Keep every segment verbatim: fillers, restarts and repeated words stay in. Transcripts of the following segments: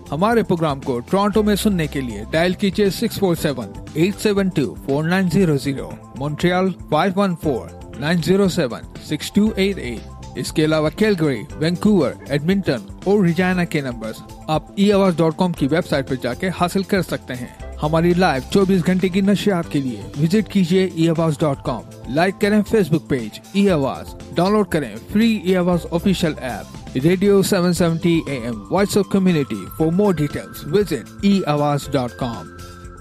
हमारे प्रोग्राम को टोरंटो में सुनने के लिए डायल कीजिए six four seven eight seven two four nine zero zero, Montreal five one four nine zero seven six two eight eight. इसके अलावा कैलगरी, वैंकूवर, एडमिंटन और रिजाना के नंबर्स आप ई आवाज डॉट कॉम की वेबसाइट पर जाके हासिल कर सकते हैं। हमारी लाइव चौबीस घंटे की नशियात के लिए विजिट कीजिए E Awaaz dot com. Like करें Facebook page E Awaaz, download करें free E Awaaz official app radio seven seventy A M voice of community. For more details visit E Awaaz dot com.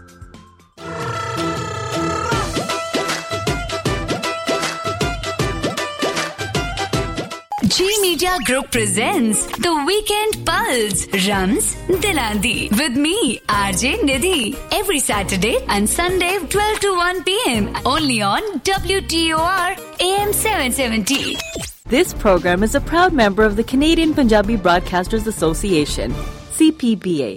G Media Group presents The Weekend Pulse, Rams Dilandi, with me, R J Nidhi, every Saturday and Sunday twelve to one p m only on W T O R A M seven seventy. This program is a proud member of the Canadian Punjabi Broadcasters Association, C P B A.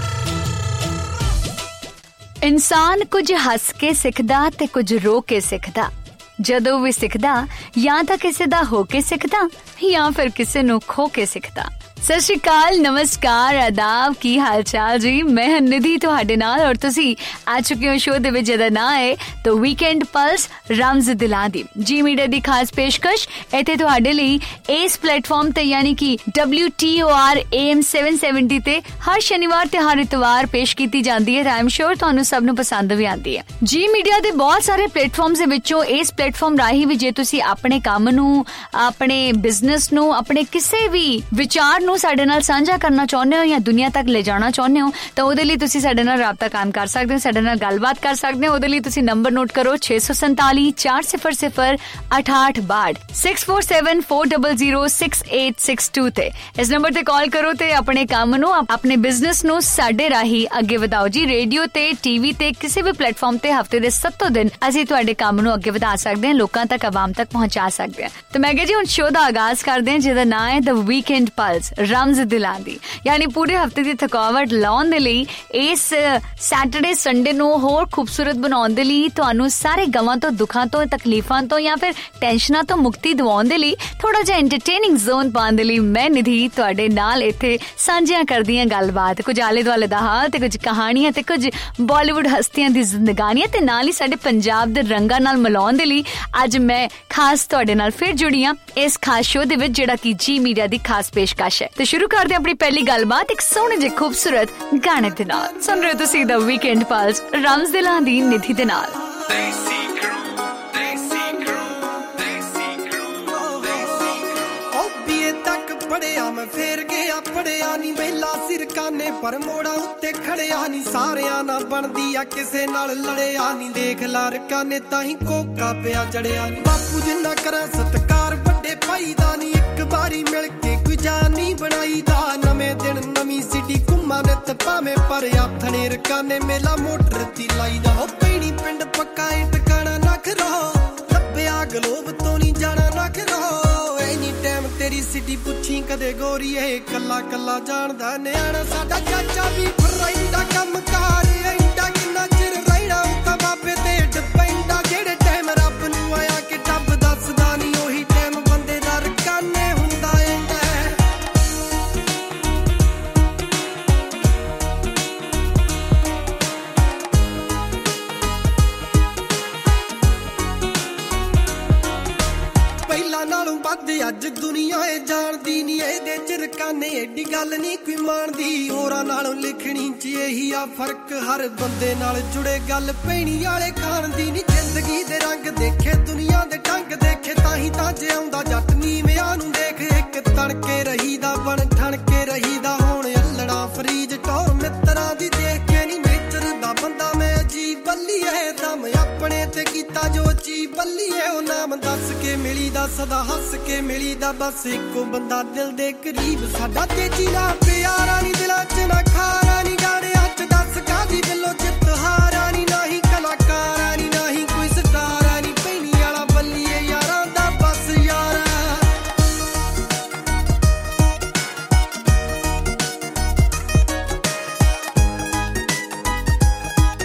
इंसान कुछ हंस के सिखदा ते कुछ रो के सिखदा। ਜਦੋਂ ਵੀ ਸਿੱਖਦਾ ਜਾਂ ਤਾਂ ਕਿਸੇ ਦਾ ਹੋ ਕੇ ਸਿੱਖਦਾ ਜਾਂ ਫਿਰ ਕਿਸੇ ਨੂੰ ਖੋ ਕੇ ਸਿੱਖਦਾ। ਸਤਿ ਸ਼੍ਰੀ ਅਕਾਲ, ਨਮਸਕਾਰ, ਆਦਾਬ, ਕੀ ਹਾਲ ਚਾਲ ਜੀ? ਮੈਂ ਹਾਂ ਨਿਧੀ ਤੁਹਾਡੇ ਨਾਲ ਔਰ ਤੁਸੀਂ ਆ ਚੁੱਕੇ ਹੋ ਸ਼ੋਅ ਦੇ ਵਿੱਚ ਜਿਹਦਾ ਨਾਂ ਹੈ ਦ ਵੀਕਐਂਡ ਪਲਸ ਰਮਜ਼ ਦਿਲਾਂ ਦੀ। ਜੀ ਮੀਡੀਆ ਦੀ ਖਾਸ ਪੇਸ਼ਕਸ਼ ਇੱਥੇ ਤੁਹਾਡੇ ਲਈ ਇਸ ਪਲੇਟਫਾਰਮ ਤੇ ਯਾਨੀ ਕਿ W T O R A M seven seventy ਤੇ ਹਰ ਸ਼ਨੀਵਾਰ ਤੇ ਹਰ ਇਤਵਾਰ ਪੇਸ਼ ਕੀਤੀ ਜਾਂਦੀ ਹੈ। ਆਈ ਐਮ ਸ਼ੋਰ ਤੁਹਾਨੂੰ ਸਭ ਨੂੰ ਪਸੰਦ ਵੀ ਆਉਂਦੀ ਹੈ। ਜੀ ਮੀਡੀਆ ਦੇ ਬਹੁਤ ਸਾਰੇ ਪਲੇਟਫਾਰਮਸ ਦੇ ਵਿੱਚੋਂ ਇਸ ਪਲੇਟਫਾਰਮ ਰਾਹੀਂ ਵੀ ਜੇ ਤੁਸੀਂ ਆਪਣੇ ਕੰਮ ਨੂੰ, ਆਪਣੇ ਬਿਜ਼ਨਸ ਨੂੰ, ਆਪਣੇ ਕਿਸੇ ਵੀ ਵਿਚਾਰ ਨੂੰ ਸਾਡੇ ਨਾਲ ਸਾਂਝਾ ਕਰਨਾ ਚਾਹੁੰਦੇ ਹੋ ਜਾਂ ਦੁਨੀਆ ਤੱਕ ਲੈ ਜਾਣਾ ਚਾਹੁੰਦੇ ਹੋ ਤਾਂ ਉਹਦੇ ਲਈ ਤੁਸੀਂ ਸਾਡੇ ਨਾਲ ਰਾਬਤਾ ਕਾਇਮ ਕਰ ਸਕਦੇ ਹੋ, ਸਾਡੇ ਨਾਲ ਗੱਲਬਾਤ ਕਰ ਸਕਦੇ ਹੋ। ਉਹਦੇ ਲਈ ਤੁਸੀਂ ਨੰਬਰ ਨੋਟ ਕਰੋ ਛੇ ਸੌ ਸੰਤਾਲੀ ਚਾਰ ਸਿਫਰ ਸਿਫਰ ਅਠਾਹਠ ਬਾਹਠ six four seven four double zero six eight six two ਤੇ ਇਸ ਨੰਬਰ ਤੇ ਕਾਲ ਕਰੋ ਤੇ ਆਪਣੇ ਕੰਮ ਨੂੰ, ਆਪਣੇ ਬਿਜ਼ਨਸ ਨੂੰ ਸਾਡੇ ਰਾਹੀਂ ਅੱਗੇ ਵਧਾਓ ਜੀ। ਰੇਡੀਓ ਤੇ, ਟੀਵੀ ਤੇ, ਕਿਸੇ ਵੀ ਪਲੇਟਫਾਰਮ ਤੇ ਹਫਤੇ ਦੇ ਸੱਤੋਂ ਦਿਨ ਅਸੀਂ ਤੁਹਾਡੇ ਕੰਮ ਨੂੰ ਅੱਗੇ ਵਧਾ ਸਕਦੇ ਹਾਂ, ਲੋਕਾਂ ਤੱਕ, ਆਵਾਮ ਤੱਕ ਪਹੁੰਚਾ ਸਕਦੇ ਹਾਂ। ਤੇ ਮੈਂ ਕਿਹਾ ਜੀ ਹੁਣ ਸ਼ੋਅ ਦਾ ਆਗਾਜ਼ ਕਰਦੇ ਹਾਂ ਜਿਹਦਾ ਨਾਂ ਹੈ ਦ ਵੀਕਐਂਡ ਪਲਸ ਰਮਜ਼ ਦਿਲਾਂ ਦੀ। ਯਾਨੀ ਪੂਰੇ ਹਫਤੇ ਦੀ ਥਕਾਵਟ ਲਾਉਣ ਦੇ ਲਈ, ਇਸ ਸੈਟਰਡੇ ਸੰਡੇ ਨੂੰ ਹੋਰ ਖੂਬਸੂਰਤ ਬਣਾਉਣ ਦੇ ਲਈ, ਤੁਹਾਨੂੰ ਸਾਰੇ ਗਮਾਂ ਤੋਂ, ਦੁੱਖਾਂ ਤੋਂ, ਤਕਲੀਫਾਂ ਤੋਂ ਜਾਂ ਫਿਰ ਟੈਨਸ਼ਨਾਂ ਤੋਂ ਮੁਕਤੀ ਦਿਵਾਉਣ ਦੇ ਲਈ, ਥੋੜਾ ਜਿਹਾ ਐਂਟਰਟੇਨਿੰਗ ਜ਼ੋਨ ਪਾਉਣ ਦੇ ਲਈ ਮੈਂ ਨਿਧੀ ਤੁਹਾਡੇ ਨਾਲ ਇੱਥੇ ਸਾਂਝੀਆਂ ਕਰਦੀ ਹਾਂ ਗੱਲਬਾਤ, ਕੁਝ ਆਲੇ ਦੁਆਲੇ ਦਾ ਹਾਲ ਤੇ ਕੁਝ ਕਹਾਣੀਆਂ ਤੇ ਕੁਝ ਬਾਲੀਵੁੱਡ ਹਸਤੀਆਂ ਦੀ ਜ਼ਿੰਦਗਾਨੀਆਂ ਤੇ ਨਾਲ ਹੀ ਸਾਡੇ ਪੰਜਾਬ ਦੇ ਰੰਗਾਂ ਨਾਲ ਮਿਲਾਉਣ ਦੇ ਲਈ ਅੱਜ ਮੈਂ ਖਾਸ ਤੁਹਾਡੇ ਨਾਲ ਫਿਰ ਜੁੜੀ ਹਾਂ ਇਸ ਖਾਸ ਸ਼ੋਅ ਦੇ ਵਿੱਚ ਜਿਹੜਾ ਕਿ ਜੀ ਮੀਡੀਆ ਦੀ ਖਾਸ ਪੇਸ਼ਕਸ਼ ਹੈ। ਤੇ ਸ਼ੁਰੂ ਕਰਦੇ ਆਪਣੀ ਪਹਿਲੀ ਗੱਲਬਾਤ ਇੱਕ ਸੋਹਣੇ ਜਿਹੇ ਖੂਬਸੂਰਤ ਗਾਣੇ ਦੇ ਨਾਲ। ਸੁਣ ਰਹੇ ਹੋ ਤੁਸੀਂ ਦ ਵੀਕਐਂਡ ਪਲਸ ਰਮਜ਼ ਦਿਲਾਂ ਦੀ ਨਿਧੀ ਦੇ ਨਾਲ। ਪੜਿਆ ਮੈਂ ਫੇਰ ਗਿਆ ਪੜਿਆ ਨੀ ਵੇਲਾ ਸਿਰਕਾਨੇ ਪਰ ਮੋੜਾ ਉੱਤੇ ਖੜਿਆ ਨੀ ਸਾਰਿਆਂ ਨਾਲ ਬਣਦੀ ਆ ਕਿਸੇ ਨਾਲ ਲੜਿਆ ਨੀ ਦੇਖ ਲਾਰਕਾਂ ਨੇ ਤਾਂ ਹੀ ਕੋਕਾ ਪਿਆ ਚੜਿਆ ਨੀ ਬਾਪੂ ਜਿੰਨਾ ਕਰਾਂ ਸਤਕਾਰ ਵੱਡੇ ਭਾਈ ਦਾ ਨੀ ਇੱਕ ਵਾਰੀ ਮਿਲ ਕੇ ਕੋਈ ਜਾਨ ਨੀ ਬਣਾਈ ਦਾ ਨਵੇਂ ਦਿਨ ਨਵੀਂ ਸਿਟੀ ਘੁੰਮਾਂ ਨੇ ਤੇ ਭਾਵੇਂ ਪਰ ਆਥਣੇ ਰਕਾਨੇ ਮੇਲਾ ਮੋਟਰ ਦੀ ਲਾਈ ਦਾ ਹੋ ਪੈਣੀ ਪਿੰਡ ਪੱਕਾ ਏ ਟਿਕਾਣਾ ਨਾ ਕਰੋ ਲੱਭਿਆ ਗਲੋਬ ਤੋਂ ਨੀ ਜਾਣਾ ਨਾ ਕਰੋ ਐਨੀ ਟਾਈਮ ਤੇਰੀ ਸਿਟੀ ਪੁੱਛੀ ਕਦੇ ਗੋਰੀਏ ਕੱਲਾ ਕੱਲਾ ਜਾਣਦਾ ਨਿਆਣਾ ਸਾਡਾ ਚਾਚਾ ਵੀ ਫਰਾਈਦਾ ਕੰਮ ਕਾਰ ਐਂਡਾ ਕਿੰਨਾ ਚਿਰ ਰਹਿਣਾ ਤਾਂ ਬਾਬੇ ਤੇ ਡਿਪੈਂਡਾ ਜਿਹੜੇ ਟਾਈਮ ਰੱਬ ਨੂੰ ਆਇਆ ਕਿ ਟੱਬ ਦੱਸਦਾ ਨੀ ਉਹੀ ਟਾਈਮ ਬੰਦੇ ਦਾ ਰਕਾਨੇ ਹੁੰਦਾ ਐਂਡਾ ਪਹਿਲਾਂ ਨਾਲੋਂ ਵੱਧ ਅੱਜ ਦੁਨੀਆ ਏ ਜਾਣਦੀ ਨੀ ਇਹਦੇ ਚ ਰਕਾਨੇ ਏਡੀ ਗੱਲ ਨੀ ਕੋਈ ਮਾਣਦੀ ਹੋਰਾਂ ਨਾਲੋਂ ਲਿਖਣੀ ਚ ਇਹੀ ਆ ਫਰਕ ਹਰ ਬੰਦੇ ਨਾਲ ਜੁੜੇ ਗੱਲ ਪੈਣੀ ਵਾਲੇ ਖਾਣ ਦੀ ਨੀ ਜ਼ਿੰਦਗੀ ਦੇ ਰੰਗ ਦੇਖੇ ਦੁਨੀਆ ਦੇ ਢੰਗ ਦੇਖੇ ਤਾਂ ਹੀ ਤਾਂ ਜਿਉਂਦਾ ਜੱਟ ਨੀਵਿਆਂ ਨੂੰ ਦੇਖ ਇੱਕ ਤਣਕੇ ਰਹੀਦਾ ਬਣ ਠਣ ਕੇ ਰਹੀਦਾ ਹੁਣ ਅੱਲੜਾ ਫਰੀਜ ਟੌਰ ਮਿੱਤਰਾਂ ਦੀ ਦੇਖ ਕੇ ਨੀ ਨੇਚਰ ਦਾ ਬੰਦਾ ਮੈਂ ਅਜੀਬ ਬੱਲੀਏ ਦਮ ਆਪਣੇ ਤੇ ਕੀਤਾ ਜੋ ਅਜੀਬ ਬੱਲੀਏ ਉਹ ਨਾਮ ਦੱਸ ਕੇ ਮਿਲੀ ਦਾ ਸਦਾ ਹੱਸ ਕੇ ਮਿਲੀ ਦਾ ਬਸ ਇੱਕੋ ਬੰਦਾ ਦਿਲ ਦੇ ਕਰੀਬ ਸਾਡਾ ਤੇਜੀ ਨਾਲ ਪਿਆਰਾ ਨੀ ਦਿਲਾਂ ਚ ਨਾ ਖਾਰਾ ਨੀ ਗਾੜੇ ਹੱਥ ਦੱਸ ਕਾਦੀ ਦਿਲੋਂ ਜਿੱਤ ਹਾਰਾ ਨੀ ਨਹੀਂ ਕਲਾਕਾਰਾ ਨੀ ਨਹੀਂ ਕੋਈ ਸਟਾਰਾ ਨੀ ਪੈਣੀ ਵਾਲਾ ਬੱਲੀਏ ਯਾਰਾਂ ਦਾ ਬਸ ਯਾਰਾ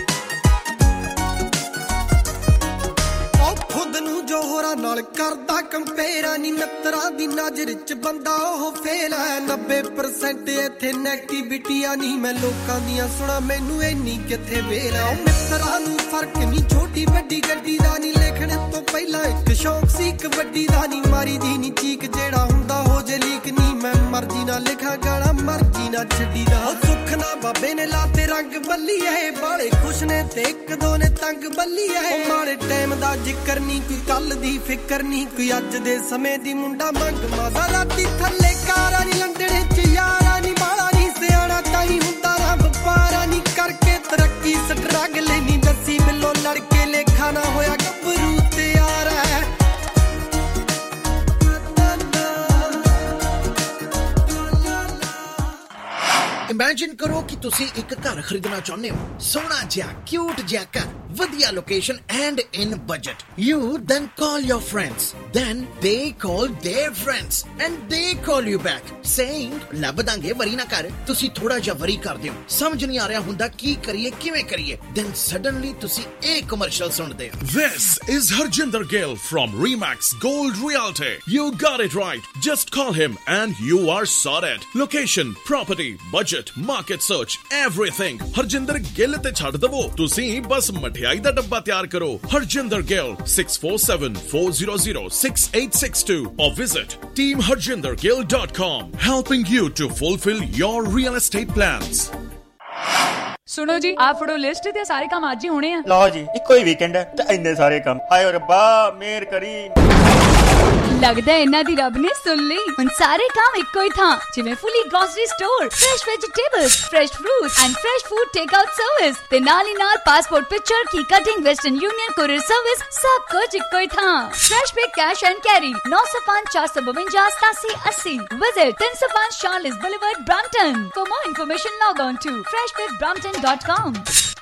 ਉਹ ਖੁਦ ਨੂੰ ਜੋ ਹੋਰਾਂ ਨਾਲ ਕਰਦਾ ਕੰਪੇਰਾ ਨੀ ਮਿੱਤਰਾਂ ਦੀ ਨਜ਼ਰ ਚ ਬੰਦਾ ਉਹ ਫੇਲ ਹੈ ਨੱਬੇ ਪਰਸੈਂਟ ਇੱਥੇ ਨੈਗੇਟਿਵਿਟੀ ਆ ਨਹੀਂ ਮੈਂ ਲੋਕਾਂ ਦੀਆਂ ਸੁਣਾ ਮੈਨੂੰ ਇੰਨੀ ਕਿੱਥੇ ਵੇਲ ਹੈ ਮਿੱਤਰਾਂ ਨੂੰ ਫਰਕ ਨਹੀਂ ਛੋਟੀ ਵੱਡੀ ਗੱਡੀ ਦਾ ਨਹੀਂ ਲਿਖਣ ਤੋਂ ਪਹਿਲਾਂ ਇੱਕ ਸ਼ੌਕ ਸੀ ਕਬੱਡੀ ਦਾ ਨਹੀਂ ਮਾਰੀ ਦੀ ਨੀ ਚੀਕ ਜਿਹੜਾ ਹੁੰਦਾ ਹੋ ਜੇ ਲੀਕ ਨਹੀਂ ਮੈਂ ਮਰਜ਼ੀ ਨਾਲ ਲਿਖਾਂ ਗਾਣਾ ਮਰਜ਼ੀ ਨਾਲ ਛੱਡੀ ਦਾ ਸੁੱਖ ਨਾ ਬਾਬੇ ਨੇ ਲਾਤੇ ਰੰਗ ਬੱਲੀ ਐ ਬਾਲੇ ਖੁਸ਼ ਨੇ ਤੇ ਇੱਕ ਦੋ ਨੇ ਤੰਗ ਬੱਲੀ ਐ ਮਾੜੇ ਟਾਈਮ ਦਾ ਜ਼ਿਕਰ ਨਹੀਂ ਕੋਈ ਕੱਲ ਦੀ ਫਿਕਰ ਨਹੀਂ ਕੋਈ ਅੱਜ ਦੇ ਸਮੇਂ ਦੀ ਮੁੰਡਾ ਮੰਗ ਮਾਜ਼ਾ ਰਾਤੀ ਥੱਲੇ ਕਾਰਾਂ ਨੀ ਲੰਡਣੇ ਚ ਯਾਰਾਂ ਨੀ ਮਾਲਾ ਨੀ ਸਿਆਣਾ ਤਾਂ ਹੀ ਹੁੰਦਾ ਨਾ ਵਪਾਰਾ ਨੀ ਕਰਕੇ ਤਰੱਕੀ ਸਟਰਗਲ ਨਹੀਂ ਦੱਸੀ ਬਿੱਲੋ ਲੜਕੇ ਲੇਖਾ ਨਾ ਹੋਇਆ ਗੱਭਰੂ ਤਿਆਰ ਹੈ ਇਮੇਜਿਨ ਕਰੋ ਕਿ ਤੁਸੀਂ ਇੱਕ ਘਰ ਖਰੀਦਣਾ ਚਾਹੁੰਦੇ ਹੋ ਸੋਹਣਾ ਜਿਹਾ ਕਿਊਟ ਜਿਹਾ ਘਰ ਵਧੀਆ location and in budget you then call your friends then they call their friends and they call you back saying ਲੱਭ ਦਾਂਗੇ ਵਰੀ ਨਾ ਕਰ ਤੁਸੀਂ ਥੋੜਾ ਜਿਹਾ ਵਰੀ ਕਰਦੇ ਹੋ ਸਮਝ ਨਹੀਂ ਆ ਰਿਹਾ ਹੁੰਦਾ ਕੀ ਕਰੀਏ ਕਿਵੇਂ ਕਰੀਏ then suddenly ਤੁਸੀਂ ਇਹ ਕਮਰਸ਼ੀਅਲ ਸੁਣਦੇ ਹੋ This is Harjinder Gill from Remax Gold Realty. You got it right. Just call him and you are sorted. Location, property, budget, market search, everything. Harjinder Gill te chhad davo. Tusi bas ਮਠਿਆਈ ਦਾ ਡੱਬਾ ਤਿਆਰ ਕਰੋ. Harjinder Gill six four seven four zero zero six eight six two or visit team harjinder gill dot com, helping you to fulfill your real estate plans. ਸੁਣੋ ਜੀ ਆ ਫੜੋ list ਤੇ ਸਾਰੇ ਕੰਮ ਅੱਜ ਹੀ ਹੋਣੇ ਆ ਲਓ ਜੀ ਇੱਕੋ ਹੀ ਵੀਕਐਂਡ ਹੈ ਤੇ ਇੰਨੇ ਸਾਰੇ ਕੰਮ ਆਇਓ ਰੱਬਾ ਮਿਹਰ ਕਰੀ ਲੱਗਦਾ ਇਹਨਾਂ ਦੀ ਰੱਬ ਨੇ ਸੁਣ ਲਈ ਹੁਣ ਸਾਰੇ ਕੰਮ ਇੱਕੋ ਹੀ ਥਾਂ ਜਿਵੇਂ fully grocery store fresh vegetables fresh fruit and fresh food take out service ਤੇ ਨਾਲ ਹੀ ਨਾਲ ਪਾਸਪੋਰਟ ਪਿਕਚਰ ਕੀ cutting Western Union courier service ਸਭ ਕੁਝ ਇੱਕੋ ਹੀ ਥਾਂ Fresh Pick cash and carry ਨੌ ਸੌ ਪੰਜ ਚਾਰ ਸੌ ਬਵੰਜਾ ਸਤਾਸੀ ਅੱਸੀ ਵਿਜ਼ਿਟ ਤਿੰਨ ਸੌ ਪੰਜ Charolais Boulevard Brampton for more information log on to fresh pick brampton dot com।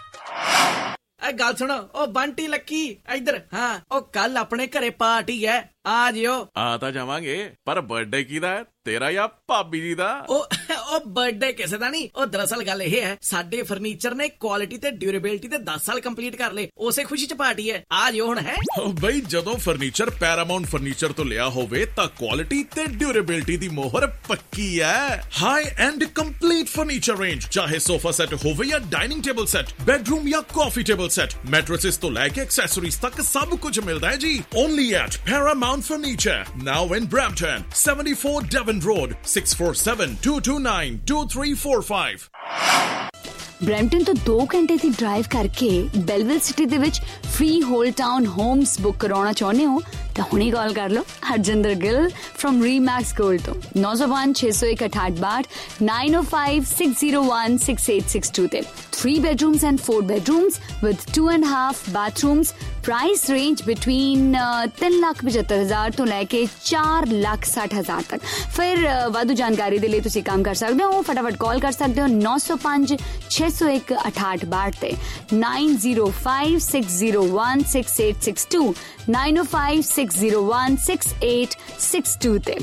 ਐ ਗੱਲ ਸੁਣੋ ਉਹ ਬੰਟੀ ਲੱਕੀ ਇੱਧਰ ਹਾਂ ਉਹ ਕੱਲ ਆਪਣੇ ਘਰੇ ਪਾਰਟੀ ਹੈ ਆ ਜਿਓ ਆ ਤਾਂ ਜਾਵਾਂਗੇ ਪਰ ਬਰਥਡੇ ਕਿਹਦਾ ਹੈ ਤੇਰਾ ਜਾਂ ਭਾਬੀ ਜੀ ਦਾ ਉਹ ਉਹ ਬਰਥਡੇ ਕਿਸੇ ਦਾ ਨਹੀਂ ਉਹ ਦਰਅਸਲ ਗੱਲ ਇਹ ਹੈ ਸਾਡੇ ਫਰਨੀਚਰ ਨੇ ਕੁਆਲਿਟੀ ਤੇ ਡਿਊਰੇਬਿਲਿਟੀ ਤੇ ਦਸ ਸਾਲ ਕੰਪਲੀਟ ਕਰ ਲਏ ਉਸੇ ਖੁਸ਼ੀ ਚ ਪਾਰਟੀ ਹੈ ਆ ਜਿਓ ਹੁਣ ਹੈ ਬਈ ਜਦੋਂ ਫਰਨੀਚਰ ਪੈਰਾਮਾਉਂਟ ਫਰਨੀਚਰ ਤੋਂ ਲਿਆ ਹੋਵੇ ਤਾਂ ਕੁਆਲਿਟੀ ਤੇ ਡਿਊਰੇਬਿਲਿਟੀ ਦੀ ਮੋਹਰ ਪੱਕੀ ਹੈ high end complete furniture range ਚਾਹੇ ਸੋਫਾ ਸੈੱਟ ਹੋਵੇ ਜਾਂ ਡਾਈਨਿੰਗ ਟੇਬਲ ਸੈੱਟ ਬੈਡਰੂਮ ਜਾਂ ਕਾਫੀ ਟੇਬਲ ਸੈੱਟ ਮੈਟ੍ਰੈसेस ਤੋਂ ਲੈ ਕੇ ਐਕਸੈਸਰੀਜ਼ ਤੱਕ ਸਭ ਕੁਝ ਮਿਲਦਾ ਹੈ ਜੀ only at Paramount Furniture now in Brampton seventy-four Devon Road six four seven two two nine two three four five। Brampton ਤੋਂ ਦੋ ਘੰਟੇ ਦੀ ਡਰਾਈਵ ਕਰਕੇ ਬੈਲਵਿਲ ਸਿਟੀ ਦੇ ਵਿੱਚ freehold town homes book ਕਰਾਉਣਾ ਚਾਹੁੰਦੇ ਹੋ ਤਾਂ ਹੁਣੇ ਕਾਲ ਕਰ ਲਓ Harjinder Gill firm Remax Gold ਤੋਂ ਨੌ ਸੌ ਪੰਜ ਛੇ ਸੌ ਇੱਕ ਅਠਾਹਠ ਬਾਹਠ nine oh five six oh one six eight six two ਤੇ three bedrooms and four bedrooms with two and a half bathrooms price range between ਤਿੰਨ ਲੱਖ ਪਝੱਤਰ ਹਜ਼ਾਰ ਤੋਂ ਲੈ ਕੇ ਚਾਰ ਲੱਖ ਸੱਠ ਹਜ਼ਾਰ ਤੱਕ ਫਿਰ ਵਾਧੂ ਜਾਣਕਾਰੀ ਦੇ ਲਈ ਤੁਸੀਂ ਕੰਮ ਕਰ ਸਕਦੇ ਹੋ ਫਟਾਫਟ ਕਾਲ ਕਰ ਸਕਦੇ ਹੋ ਨੌ ਸੌ ਪੰਜ ਛੇ ਸੌ ਇੱਕ ਅਠਾਹਠ ਬਾਹਠ ਤੇ nine oh five six oh one six eight six two nine oh five six oh one six eight six two ਤੇ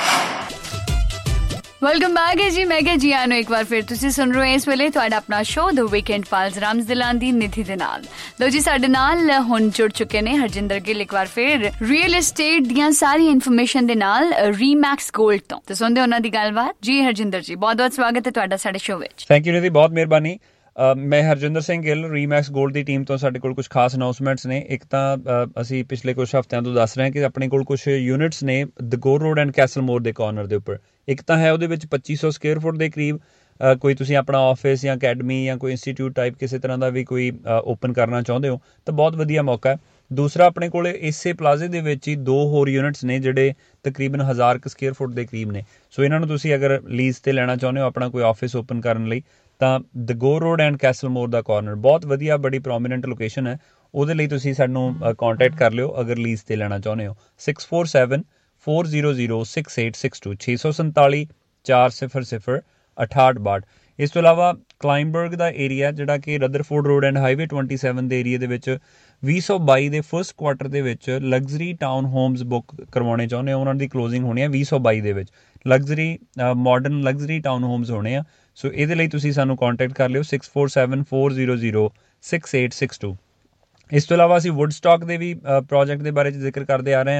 ਵੈਲਕਮ ਬੈਕ ਹੈ ਜੀ ਮੈਂ ਕਿਹਾ ਜੀ ਆਨੋ ਇੱਕ ਵਾਰ ਫਿਰ ਤੁਸੀਂ ਸੁਣ ਰਹੇ ਹੋ ਇਸ ਵੇਲੇ ਤੁਹਾਡਾ ਆਪਣਾ ਸ਼ੋਅ ਦ ਵੀਕਐਂਡ ਫਾਈਲਸ ਰਾਮਜ਼ ਦਿਲਾਂ ਦੀ ਨਿਧੀ ਦੇ ਨਾਲ ਲੋ ਜੀ ਸਾਡੇ ਨਾਲ ਹੁਣ ਜੁੜ ਚੁੱਕੇ ਨੇ ਹਰਜਿੰਦਰ ਗਿੱਲ ਇੱਕ ਵਾਰ ਫਿਰ ਰੀਅਲ ਏਸਟੇਟ ਦੀਆਂ ਸਾਰੀ ਇਨਫੋਰਮੇਸ਼ਨ ਦੇ ਨਾਲ ਰੀਮੈਕਸ ਗੋਲਡ ਤੋਂ ਤੇ ਸੁਣਦੇ ਉਹਨਾਂ ਦੀ ਗੱਲਬਾਤ ਜੀ ਹਰਜਿੰਦਰ ਜੀ ਬਹੁਤ ਬਹੁਤ ਸਵਾਗਤ ਹੈ ਤੁਹਾਡਾ ਸਾਡੇ ਸ਼ੋਅ ਵਿੱਚ ਥੈਂਕ ਯੂ ਨਿਧੀ ਬਹੁਤ ਮਿਹਰਬਾਨੀ ਮੈਂ ਹਰਜਿੰਦਰ ਸਿੰਘ ਗਿੱਲ ਰੀਮੈਕਸ ਗੋਲਡ ਦੀ ਟੀਮ ਤੋਂ ਸਾਡੇ ਕੋਲ ਕੁਝ ਖਾਸ ਅਨਾਉਂਸਮੈਂਟਸ ਨੇ ਇੱਕ ਤਾਂ ਅਸੀਂ ਪਿਛਲੇ ਕੁਝ ਹਫ਼ਤਿਆਂ ਤੋਂ ਦੱਸ ਰਹੇ ਹਾਂ ਕਿ ਆਪਣੇ ਕੋਲ ਕੁਝ ਯੂਨਿਟਸ ਨੇ the Gore road and Castlemore ਦੇ ਕਾਰਨਰ ਦੇ ਉੱਪਰ ਇੱਕ ਤਾਂ ਹੈ ਉਹਦੇ ਵਿੱਚ ਪੱਚੀ ਸੌ ਸਕੁਅਰ ਫੁੱਟ ਦੇ ਕਰੀਬ ਕੋਈ ਤੁਸੀਂ ਆਪਣਾ ਆਫਿਸ ਜਾਂ ਅਕੈਡਮੀ ਜਾਂ ਕੋਈ ਇੰਸਟੀਟਿਊਟ ਟਾਈਪ ਕਿਸੇ ਤਰ੍ਹਾਂ ਦਾ ਵੀ ਕੋਈ ਓਪਨ ਕਰਨਾ ਚਾਹੁੰਦੇ ਹੋ ਤਾਂ ਬਹੁਤ ਵਧੀਆ ਮੌਕਾ ਹੈ ਦੂਸਰਾ ਆਪਣੇ ਕੋਲ ਇਸੇ ਪਲਾਜ਼ੇ ਦੇ ਵਿੱਚ ਹੀ ਦੋ ਹੋਰ ਯੂਨਿਟਸ ਨੇ ਜਿਹੜੇ ਤਕਰੀਬਨ ਹਜ਼ਾਰ ਕੁ ਸਕੁਅਰ ਫੁੱਟ ਦੇ ਕਰੀਬ ਨੇ ਸੋ ਇਹਨਾਂ ਨੂੰ ਤੁਸੀਂ ਅਗਰ ਲੀਜ਼ ਤੇ ਲੈਣਾ ਚਾਹੁੰਦੇ ਹੋ ਆਪਣਾ ਕੋਈ ਆਫਿਸ ਓਪਨ ਕਰਨ ਲਈ ਤਾਂ the Gore road and Castlemore ਦਾ ਕਾਰਨਰ ਬਹੁਤ ਵਧੀਆ ਬੜੀ ਪ੍ਰੋਮੀਨੈਂਟ ਲੋਕੇਸ਼ਨ ਹੈ ਉਹਦੇ ਲਈ ਤੁਸੀਂ ਸਾਨੂੰ ਕੰਟੈਕਟ ਕਰ ਲਿਓ ਅਗਰ ਲੀਜ਼ ਤੇ ਲੈਣਾ ਚਾਹੁੰਦੇ ਹੋ six four seven four zero zero six eight six two ਛੇ ਸੌ ਸੰਤਾਲੀ ਚਾਰ ਸਿਫਰ ਸਿਫਰ ਅਠਾਹਠ ਬਾਹਠ ਇਸ ਤੋਂ ਇਲਾਵਾ ਕਲਾਈਮਬਰਗ ਦਾ ਏਰੀਆ ਜਿਹੜਾ ਕਿ Rutherford road and highway twenty-seven ਦੇ ਏਰੀਆ ਦੇ ਵਿੱਚ ਵੀਹ ਸੌ ਬਾਈ ਦੇ ਫਸਟ ਕੁਆਟਰ ਦੇ ਵਿੱਚ ਲਗਜ਼ਰੀ ਟਾਊਨ ਹੋਮਸ ਬੁੱਕ ਕਰਵਾਉਣੇ ਚਾਹੁੰਦੇ ਹੋ ਉਹਨਾਂ ਦੀ ਕਲੋਜ਼ਿੰਗ ਹੋਣੀ ਹੈ ਵੀਹ ਸੌ ਬਾਈ ਦੇ ਵਿੱਚ luxury modern luxury town homes ਹੋਣੇ ਆ ਸੋ ਇਹਦੇ ਲਈ ਤੁਸੀਂ ਸਾਨੂੰ ਕੰਟੈਕਟ ਕਰ ਲਿਓ six four seven four zero zero six eight six two ਇਸ ਤੋਂ ਇਲਾਵਾ ਅਸੀਂ ਵੁੱਡਸਟਾਕ ਦੇ ਵੀ ਪ੍ਰੋਜੈਕਟ ਦੇ ਬਾਰੇ 'ਚ ਜ਼ਿਕਰ ਕਰਦੇ ਆ ਰਹੇ ਹਾਂ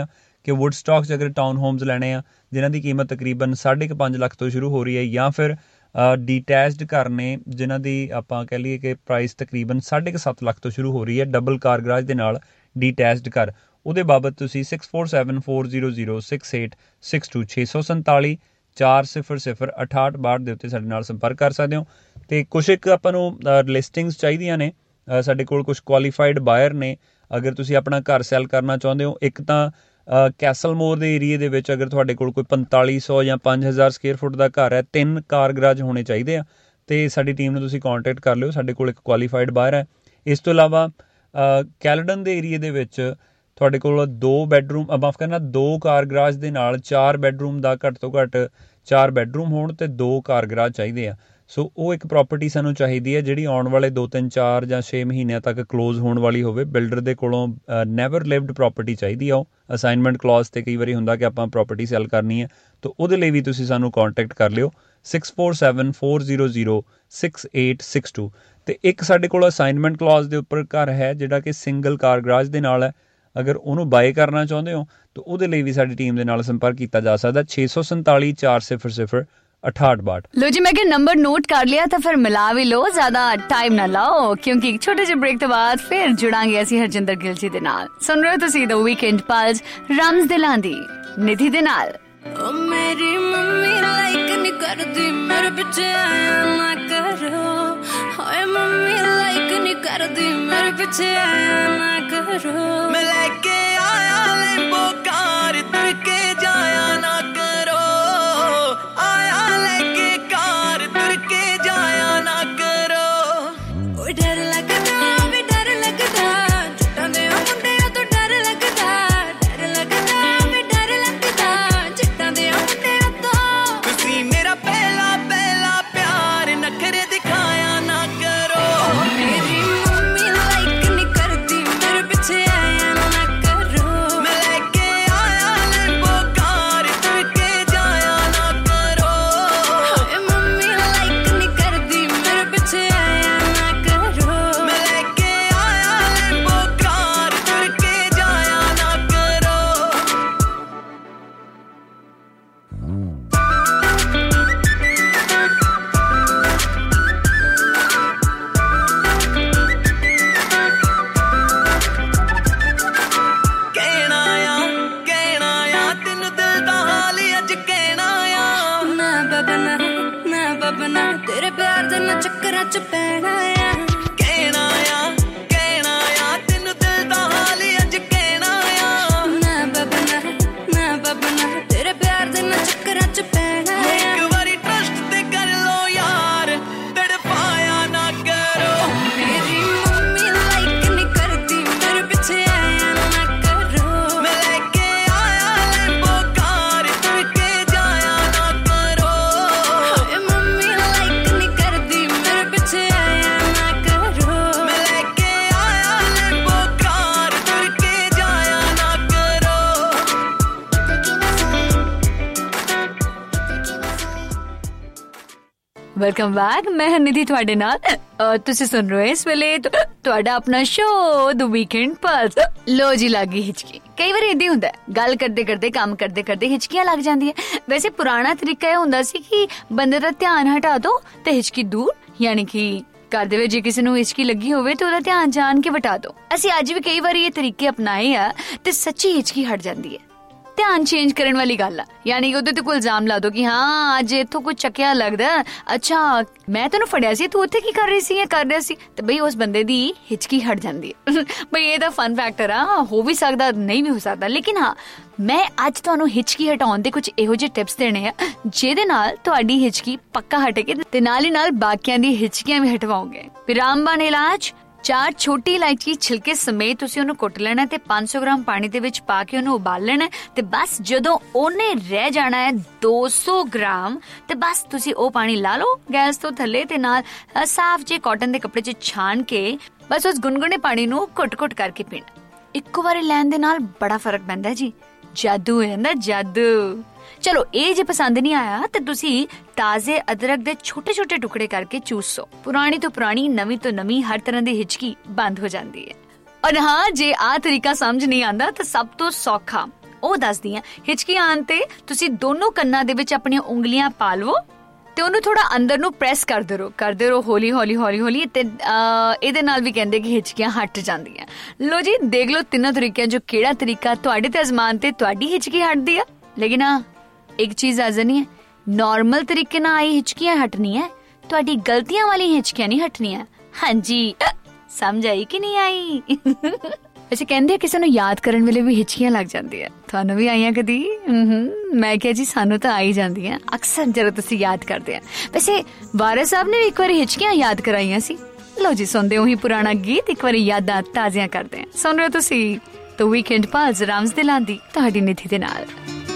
ਕਿ ਵੁੱਡਸਟਾਕ 'ਚ ਅਗਰ ਟਾਊਨ ਹੋਮਸ ਲੈਣੇ ਆ ਜਿਨ੍ਹਾਂ ਦੀ ਕੀਮਤ ਤਕਰੀਬਨ ਸਾਢੇ ਕੁ ਪੰਜ ਲੱਖ ਤੋਂ ਸ਼ੁਰੂ ਹੋ ਰਹੀ ਹੈ, ਜਾਂ ਫਿਰ ਡੀਟੈਚਡ ਘਰ ਨੇ ਜਿਨ੍ਹਾਂ ਦੀ ਆਪਾਂ ਕਹਿ ਲਈਏ ਕਿ ਪ੍ਰਾਈਸ ਤਕਰੀਬਨ ਸਾਢੇ ਕੁ ਸੱਤ ਲੱਖ ਤੋਂ ਸ਼ੁਰੂ ਹੋ ਰਹੀ ਹੈ, ਡਬਲ ਕਾਰ ਗਰਾਜ ਦੇ ਨਾਲ ਡੀਟੈਚਡ ਘਰ, ਉਹਦੇ ਬਾਬਤ ਤੁਸੀਂ six four seven four zero zero six eight six two ਛੇ ਸੌ ਸੰਤਾਲੀ ਚਾਰ ਸਿਫਰ ਸਿਫਰ ਅਠਾਹਠ ਬਾਹਠ ਦੇ ਉੱਤੇ ਸਾਡੇ ਨਾਲ ਸੰਪਰਕ ਕਰ ਸਕਦੇ ਹੋ। ਅਤੇ ਕੁਛ ਇੱਕ ਆਪਾਂ ਨੂੰ ਲਿਸਟਿੰਗਸ ਚਾਹੀਦੀਆਂ ਨੇ, ਸਾਡੇ ਕੋਲ ਕੁਛ ਕੁਆਲੀਫਾਈਡ ਬਾਇਰ ਨੇ। ਅਗਰ ਤੁਸੀਂ ਆਪਣਾ ਘਰ ਸੈਲ ਕਰਨਾ ਚਾਹੁੰਦੇ ਹੋ, ਇੱਕ ਤਾਂ ਕੈਸਲਮੋਰ ਦੇ ਏਰੀਏ ਦੇ ਵਿੱਚ ਅਗਰ ਤੁਹਾਡੇ ਕੋਲ ਕੋਈ ਪੰਤਾਲੀ ਸੌ ਜਾਂ ਪੰਜ ਹਜ਼ਾਰ ਸਕੁਏਅਰ ਫੁੱਟ ਦਾ ਘਰ ਹੈ, ਤਿੰਨ ਕਾਰ ਗਰਾਜ ਹੋਣੇ ਚਾਹੀਦੇ ਆ, ਅਤੇ ਸਾਡੀ ਟੀਮ ਨੂੰ ਤੁਸੀਂ ਕੋਂਟੈਕਟ ਕਰ ਲਿਓ, ਸਾਡੇ ਕੋਲ ਇੱਕ ਕੁਆਲੀਫਾਈਡ ਬਾਇਰ ਹੈ। ਇਸ ਤੋਂ ਇਲਾਵਾ ਕੈਲਡਨ ਦੇ ਏਰੀਏ ਦੇ ਵਿੱਚ ਤੁਹਾਡੇ ਕੋਲ ਦੋ ਬੈਡਰੂਮ ਮਾਫ ਕਰਨਾ ਦੋ ਕਾਰ ਗਰਾਜ ਦੇ ਨਾਲ ਚਾਰ ਬੈਡਰੂਮ ਦਾ ਘੱਟ ਤੋਂ ਘੱਟ ਚਾਰ ਬੈਡਰੂਮ ਹੋਣ ਅਤੇ ਦੋ ਕਾਰ ਗਰਾਜ ਚਾਹੀਦੇ ਆ। ਸੋ ਉਹ ਇੱਕ ਪ੍ਰੋਪਰਟੀ ਸਾਨੂੰ ਚਾਹੀਦੀ ਹੈ ਜਿਹੜੀ ਆਉਣ ਵਾਲੇ ਦੋ ਤਿੰਨ ਚਾਰ ਜਾਂ ਛੇ ਮਹੀਨਿਆਂ ਤੱਕ ਕਲੋਜ਼ ਹੋਣ ਵਾਲੀ ਹੋਵੇ। ਬਿਲਡਰ ਦੇ ਕੋਲੋਂ ਨੈਵਰ ਲਿਵਡ ਪ੍ਰੋਪਰਟੀ ਚਾਹੀਦੀ ਆ। ਉਹ ਅਸਾਈਨਮੈਂਟ ਕਲੌਜ਼ 'ਤੇ ਕਈ ਵਾਰੀ ਹੁੰਦਾ ਕਿ ਆਪਾਂ ਪ੍ਰੋਪਰਟੀ ਸੈਲ ਕਰਨੀ ਹੈ, ਤਾਂ ਉਹਦੇ ਲਈ ਵੀ ਤੁਸੀਂ ਸਾਨੂੰ ਕੋਂਟੈਕਟ ਕਰ ਲਿਓ six four seven four zero zero six eight six two. ਅਤੇ ਇੱਕ ਸਾਡੇ ਕੋਲ ਅਸਾਈਨਮੈਂਟ ਕਲੌਜ਼ ਦੇ ਉੱਪਰ ਘਰ ਹੈ ਜਿਹੜਾ ਕਿ ਸਿੰਗਲ ਕਾਰ ਗਰਾਜ ਦੇ ਨਾਲ ਹੈ। ਅਗਰ ਉਹਨੂੰ ਬਾਏ ਕਰਨਾ ਚਾਹੁੰਦੇ ਹੋ ਤਾਂ ਉਹਦੇ ਲਈ ਵੀ ਸਾਡੀ ਟੀਮ ਦੇ ਨਾਲ ਸੰਪਰਕ ਕੀਤਾ ਜਾ ਸਕਦਾ ਛੇ ਸੌ ਸੰਤਾਲੀ ਚਾਰ ਸਿਫਰ ਸਿਫਰ ਅਠਾਹਠ ਬਾਹਠ। लो जी, मैं क्या नंबर नोट कर लिया तो फिर मिला भी लो, ज्यादा टाइम ना लाओ, क्योंकि एक छोटे जे ब्रेक तो बाद फिर जुड़ांगे ਅਸੀਂ ਹਰਜਿੰਦਰ ਗਿੱਲ ਜੀ ਦੇ ਨਾਲ। ਸੁਣ ਰਹੇ ਹੋ ਤੁਸੀਂ ਦ ਵੀਕਐਂਡ ਪਲਸ ਰਮਜ਼ ਦਿਲਾਂ ਦੀ ਨਿਧੀ ਦੇ ਨਾਲ। ਓ ਮੇਰੀ ਮੰਮੀ ਲਾਈਕ ਨਹੀਂ ਕਰਦੀ ਮੇਰੇ ਪਿੱਛੇ ਆਇਆ ਨਾ ਕਰੋ, ਹਾਏ ਮੰਮੀ ਲਾਈਕ ਨਹੀਂ ਕਰਦੀ ਮੇਰੇ ਪਿੱਛੇ ਆਇਆ ਨਾ ਕਰੋ, ਮੈਂ ਲੈ ਕੇ ਆਇਆ ਲੈਂਬੋ ਕਾਰ ਤੁਰ ਕੇ ਜਾਇਆ ਨਾ ਕਰੋ, ਆਇਆ ਲੈ ਕੇ ਕਾਰ ਤੁਰ ਕੇ ਜਾਇਆ ਨਾ ਕਰੋ, ਓ ਡਰ ਲੱਗਦਾ ਵੀ ਡਰ ਲੱਗਦਾ ਜੁੱਟਾਂ ਦੇ ਮੁੰਡਿਆਂ ਤੋਂ ਡਰ ਲੱਗਦਾ, ਡਰ ਲੱਗਦਾ ਵੀ ਡਰ ਲੱਗਦਾ ਜੁੱਟਾਂ ਦੇ ਮੁੰਡਿਆਂ ਤੋਂ, ਤੁਸੀਂ ਮੇਰਾ ਪਹਿਲਾ ਪਹਿਲਾ ਪਿਆਰ ਨਖਰੇ ਦਿਖਾਇਆ ਨਾ ਕਰੋ, ਮੇਰੀ ਮੰਮੀ ਲਾਈਕ ਨਹੀਂ ਕਰਦੀ ਮੇਰੇ ਪਿੱਛੇ ਆਇਆ ਨਾ ਕਰੋ, ਮੈਂ ਲੈ ਕੇ ਆਇਆ ਲੈਂਬੋ ਕਾਰ ਤੁਰ ਕੇ ਜਾਇਆ ਨਾ ਕਰੋ, ਹਾਏ ਮੰਮੀ ਲਾਈਕ ਨਹੀਂ ਕਰਦੀ ਮੇਰੇ ਪਿੱਛੇ ਆਇਆ ਨਾ ਕਰੋ, ਮੈਂ ਲੈ ਕੇ ਆਇਆ ਲੈਂਬੋ ਕਾਰ ਤੁਰ ਕੇ ਜਾਇਆ ਨਾ ਕਰੋ। ਕਹਿਣਾ ਆ ਕਹਿਣਾ ਆ ਤੈਨੂੰ ਦਿਲ ਦਾ ਹਾਲ ਅੱਜ ਕਹਿਣਾ ਆ, ਨਾ ਬਬਨਾ ਨਾ ਬਬਨਾ ਤੇਰੇ ਪਿਆਰ ਦੇ ਨਾ ਚੱਕਰਾਂ ਚ ਪੈਣਾ ਆ, ਕਹਿਣਾ ਆ ਕਹਿਣਾ ਆ ਤੈਨੂੰ ਦਿਲ ਦਾ ਹਾਲ ਅੱਜ ਕਹਿਣਾ ਆ, ਨਾ ਬਬਨਾ ਨਾ ਬਬਨਾ ਤੇਰੇ ਪਿਆਰ ਦੇ ਨਾ ਚੱਕਰਾਂ ਚ ਪੈਣਾ ਆ, ਇੱਕ ਵਾਰੀ ਟਰਸਟ ਤੇ ਕਰ ਲੋ ਯਾਰ ਤੜਪਾਇਆ ਨਾ ਕਰੋ, ਮੇਰੀ ਮੰਮੀ ਲਾਈਕ ਨਹੀਂ ਕਰਦੀ ਮੇਰੇ ਪਿੱਛੇ ਆਇਆ ਨਾ ਕਰੋ, ਮੈਂ ਲੈ ਕੇ ਆਇਆ ਲੈਂਬੋ ਕਾਰ ਤੁਰ ਕੇ ਜਾਇਆ ਨਾ ਕਰੋ, ਹਾਏ ਮੰਮੀ ਲਾਈਕ ਨਹੀਂ ਕਰਦੀ ਮੇਰੇ ਪਿੱਛੇ ਆਇਆ ਨਾ ਕਰੋ, ਮੈਂ ਲੈ ਕੇ ਆਇਆ ਲੈਂਬੋ ਕਾਰ ਤੁਰ ਕੇ ਜਾਇਆ ਨਾ ਕਰੋ। ਵੈਲਕਮ ਬੈਕ, ਮੈਂ ਹਾਂ ਨਿਧੀ ਤੁਹਾਡੇ ਨਾਲ। ਅਹ ਤੁਸੀਂ ਸੁਣ ਰਹੇ ਹੋ ਇਸ ਵੇਲੇ ਤੁ- ਤੁਹਾਡਾ ਆਪਣਾ ਸ਼ੋ ਦ ਵੀਕਐਂਡ ਪਲਸ। ਲੋ ਜੀ, ਲੱਗੀ ਹਿਚਕੀ। ਕਈ ਵਾਰ ਏਦਾਂ ਹੁੰਦਾ, ਗੱਲ ਕਰਦੇ ਕਰਦੇ ਕੰਮ ਕਰਦੇ ਕਰਦੇ ਹਿਚਕੀਆਂ ਲੱਗ ਜਾਂਦੀਆਂ। ਵੈਸੇ ਪੁਰਾਣਾ ਤਰੀਕਾ ਇਹ ਹੁੰਦਾ ਸੀ ਕਿ ਬੰਦੇ ਦਾ ਧਿਆਨ ਹਟਾ ਦੋ ਤੇ ਹਿਚਕੀ ਦੂਰ, ਯਾਨੀ ਕਿ ਘਰ ਦੇ ਵਿੱਚ ਜੇ ਕਿਸੇ ਨੂੰ ਹਿਚਕੀ ਲੱਗੀ ਹੋਵੇ ਤੇ ਉਹਦਾ ਧਿਆਨ ਜਾਣ ਕੇ ਵਟਾ ਦੋ। ਅਸੀਂ ਅੱਜ ਵੀ ਕਈ ਵਾਰੀ ਇਹ ਤਰੀਕੇ ਅਪਣਾਏ ਆ ਤੇ ਸੱਚੀ ਹਿਚਕੀ ਹਟ ਜਾਂਦੀ ਹੈ। ਧਿਆਨ ਚੇਂਜ ਕਰਨ ਵਾਲੀ ਗੱਲ ਆ, ਯਾਨੀ ਕਿ ਉਹਦੇ ਤੇ ਕੋਈ ਇਲਜ਼ਾਮ ਲਾ ਦੋ ਕਿ ਹਾਂ ਅੱਜ ਇੱਥੋਂ ਕੁਝ ਚੱਕਿਆ ਲੱਗਦਾ, ਅੱਛਾ ਮੈਂ ਤੈਨੂੰ ਫੜਿਆ ਸੀ, ਤੂੰ ਉੱਥੇ ਕੀ ਕਰ ਰਹੀ ਸੀ ਜਾਂ ਕਰ ਰਿਹਾ ਸੀ, ਤੇ ਬਈ ਉਸ ਬੰਦੇ ਦੀ ਹਿਚਕੀ ਹਟ ਜਾਂਦੀ ਹੈ। ਬਈ ਇਹ ਤਾਂ ਫਨ ਫੈਕਟਰ ਆ, ਹੋ ਵੀ ਸਕਦਾ ਨਹੀਂ ਵੀ ਹੋ ਸਕਦਾ, ਲੇਕਿਨ ਹਾਂ ਮੈਂ ਅੱਜ ਤੁਹਾਨੂੰ ਹਿਚਕੀ ਹਟਾਉਣ ਦੇ ਕੁਝ ਇਹੋ ਜਿਹੇ ਟਿਪਸ ਦੇਣੇ ਆ ਜਿਹਦੇ ਨਾਲ ਤੁਹਾਡੀ ਹਿਚਕੀ ਪੱਕਾ ਹਟੇਗੀ ਤੇ ਨਾਲ ਹੀ ਨਾਲ ਬਾਕੀਆਂ ਦੀ ਹਿਚਕੀਆਂ ਵੀ ਹਟਵਾਓਗੇ। ਰਾਮਬਾਣ ਇਲਾਜ, ਚਾਰ ਛੋਟੀ ਇਲਾਇਚੀ ਛਿਲਕੇ ਸਮੇਤ ਤੁਸੀਂ ਉਹਨੂੰ ਕੁੱਟ ਲੈਣਾ ਤੇ ਪੰਜ ਸੌ ਗ੍ਰਾਮ ਪਾਣੀ ਦੇ ਵਿੱਚ ਪਾ ਕੇ ਉਹਨੂੰ ਉਬਾਲ ਲੈਣਾ ਤੇ ਬਸ ਜਦੋਂ ਉਹਨੇ ਰਹਿ ਜਾਣਾ ਹੈ ਦੋ ਸੌ ਗ੍ਰਾਮ ਤੇ ਬਸ ਤੁਸੀਂ ਉਹ ਪਾਣੀ ਲਾ ਲਓ ਗੈਸ ਤੋਂ ਥੱਲੇ ਤੇ ਨਾਲ ਸਾਫ਼ ਜੇ ਕਾਟਨ ਦੇ ਕੱਪੜੇ 'ਚ ਛਾਣ ਕੇ ਬਸ ਉਸ ਗੁਨਗੁਨੇ ਪਾਣੀ ਨੂੰ ਘੁੱਟ-ਘੁੱਟ ਕਰਕੇ ਪੀਣਾ। ਇੱਕੋ ਵਾਰੀ ਲੈਣ ਦੇ ਨਾਲ ਬੜਾ ਫਰਕ ਪੈਂਦਾ ਜੀ, ਜਾਦੂ ਹੈ ਨਾ ਜਾਦੂ। ਚਲੋ ਇਹ ਜੇ ਪਸੰਦ ਨਹੀਂ ਆਇਆ ਤੇ ਤੁਸੀਂ ਤਾਜ਼ੇ ਅਦਰਕ ਦੇ ਛੋਟੇ ਛੋਟੇ ਟੁਕੜੇ ਕਰਕੇ ਚੂਸੋ। ਪੁਰਾਣੀ ਤੋਂ ਪੁਰਾਣੀ, ਨਵੀਂ ਤੋਂ ਨਵੀਂ ਹਰ ਤਰ੍ਹਾਂ ਦੀ ਹਿਚਕੀ ਬੰਦ ਹੋ ਜਾਂਦੀ ਹੈ। ਔਰ ਹਾਂ, ਜੇ ਆਹ ਤਰੀਕਾ ਸਮਝ ਨਹੀਂ ਆਉਂਦਾ ਤਾਂ ਸਭ ਤੋਂ ਸੌਖਾ ਉਹ ਦੱਸਦੀ ਹਾਂ। ਹਿਚਕੀ ਆਉਣ ਤੇ ਤੁਸੀਂ ਦੋਨੋਂ ਕੰਨਾਂ ਦੇ ਵਿੱਚ ਆਪਣੀਆਂ ਉਂਗਲੀਆਂ ਪਾ ਲਵੋ ਤੇ ਉਹਨੂੰ ਥੋੜਾ ਅੰਦਰ ਨੂੰ ਪ੍ਰੈਸ ਕਰਦੇ ਰਹੋ ਕਰਦੇ ਰਹੋ ਹੌਲੀ ਹੌਲੀ ਹੌਲੀ ਹੌਲੀ ਤੇ ਇਹਦੇ ਨਾਲ ਵੀ ਕਹਿੰਦੇ ਕਿ ਹਿਚਕੀਆਂ ਹਟ ਜਾਂਦੀਆਂ। ਲੋ ਜੀ ਦੇਖ ਲਓ ਤਿੰਨੋਂ ਤਰੀਕਿਆਂ ਚੋਂ ਕਿਹੜਾ ਤਰੀਕਾ ਤੁਹਾਡੇ ਤੇ ਅਜ਼ਮਾਨ ਤੇ ਤੁਹਾਡੀ ਹਿਚਕੀ ਹਟਦੀ ਆ। ਲੇਕਿਨ ਹਾਂ ਇੱਕ ਚੀਜ਼ ਆਜ਼ਨੀ ਹੈ, ਨੋਰਮਲ ਤਰੀਕੇ ਨਾਲ ਆਈ ਹਿਚਕੀਆਂ ਹਟਣੀ ਹੈ, ਤੁਹਾਡੀ ਗਲਤੀਆਂ ਵਾਲੀ ਹਿਚਕੀਆਂ ਨਹੀਂ ਹਟਣੀਆਂ। ਹਾਂਜੀ ਸਮਝ ਆਈ ਕਿ ਨਹੀਂ ਆਈ? ਵੈਸੇ ਕਹਿੰਦੇ ਕਿਸੇ ਨੂੰ ਯਾਦ ਕਰਨ ਵੇਲੇ ਵੀ ਹਿਚਕੀਆਂ ਲੱਗ ਜਾਂਦੀਆਂ, ਤੁਹਾਨੂੰ ਵੀ ਆਈਆਂ ਕਦੀ? ਮੈਂ ਕਿਹਾ ਜੀ ਸਾਨੂੰ ਤਾਂ ਆਈ ਜਾਂਦੀਆਂ ਅਕਸਰ ਜਦੋਂ ਤੁਸੀਂ ਯਾਦ ਕਰਦੇ ਆ। ਵੈਸੇ ਵਾਰਿਸ ਸਾਹਿਬ ਨੇ ਵੀ ਇੱਕ ਵਾਰੀ ਹਿਚਕੀਆਂ ਯਾਦ ਕਰਾਈਆਂ ਸੀ। ਲਓ ਜੀ ਸੁਣਦੇ ਉਹੀ ਪੁਰਾਣਾ ਗੀਤ, ਇੱਕ ਵਾਰੀ ਯਾਦਾਂ ਤਾਜ਼ੀਆਂ ਕਰਦੇ ਆ। ਸੁਣ ਰਹੇ ਹੋ ਤੁਸੀਂ The Weekend Pulse ਰਾਮਜ਼ ਦਿਲਾਂ ਦੀ ਤੁਹਾਡੀ ਨਿਧੀ ਦੇ ਨਾਲ।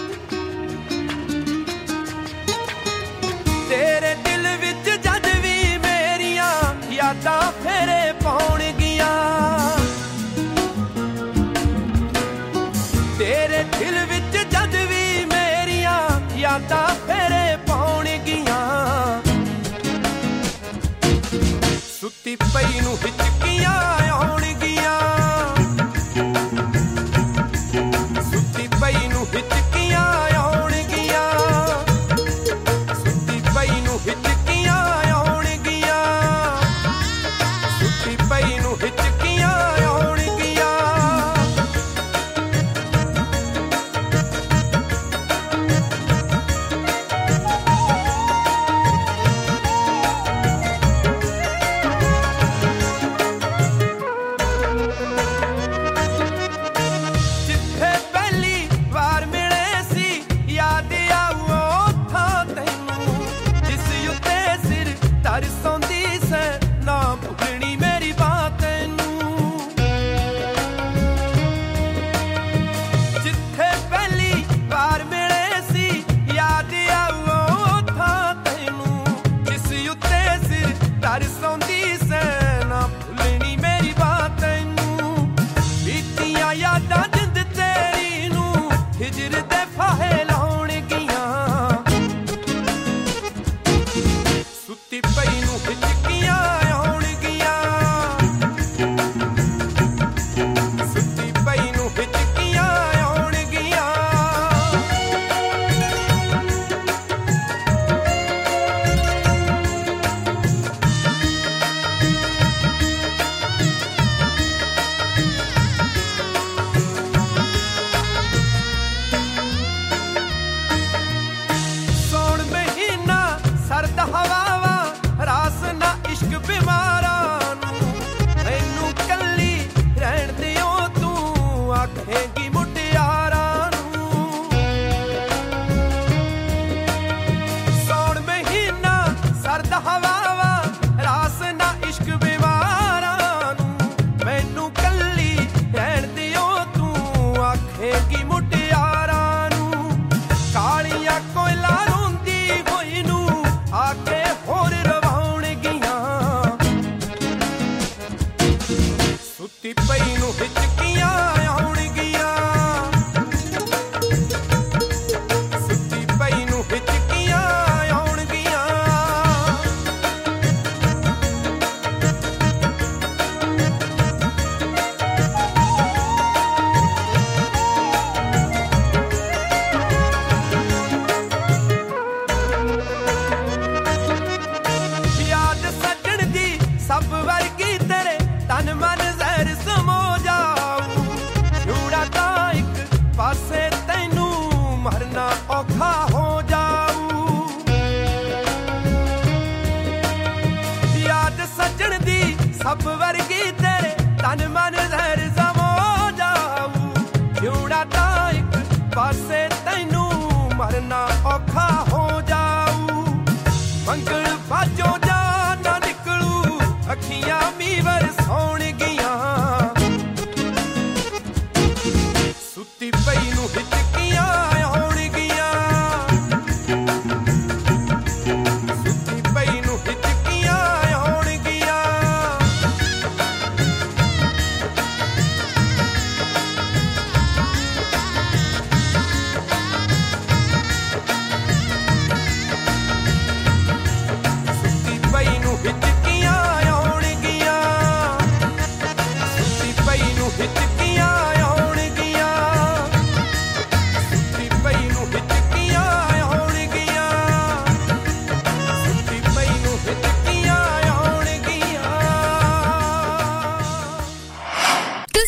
ਤੇਰੇ ਦਿਲ ਵਿੱਚ ਜਦ ਵੀ ਮੇਰੀਆਂ ਯਾਦਾਂ ਫੇਰੇ ਪਾਉਣਗੀਆਂ, ਤੇਰੇ ਦਿਲ ਵਿੱਚ ਜਦ ਵੀ ਮੇਰੀਆਂ ਯਾਦਾਂ ਫੇਰੇ ਪਾਉਣਗੀਆਂ, ਸੁੱਤੀ ਪਈ ਨੂੰ ਹਿਚਕੀਆਂ ਆਉਣਗੀਆਂ, ਸੁੱਤੀ ਪਈ ਨੂੰ ਹਿਚਕੀਆਂ ਆਉਣਗੀਆਂ, ਸੁੱਤੀ ਪਈ ਨੂੰ ਹਿਚਕੀਆਂ ਆਉਣਗੀਆਂ, ਸੁੱਤੀ ਪਈ ਨੂੰ ਹਿਚਕੀਆਂ ਆਉਣਗੀਆਂ।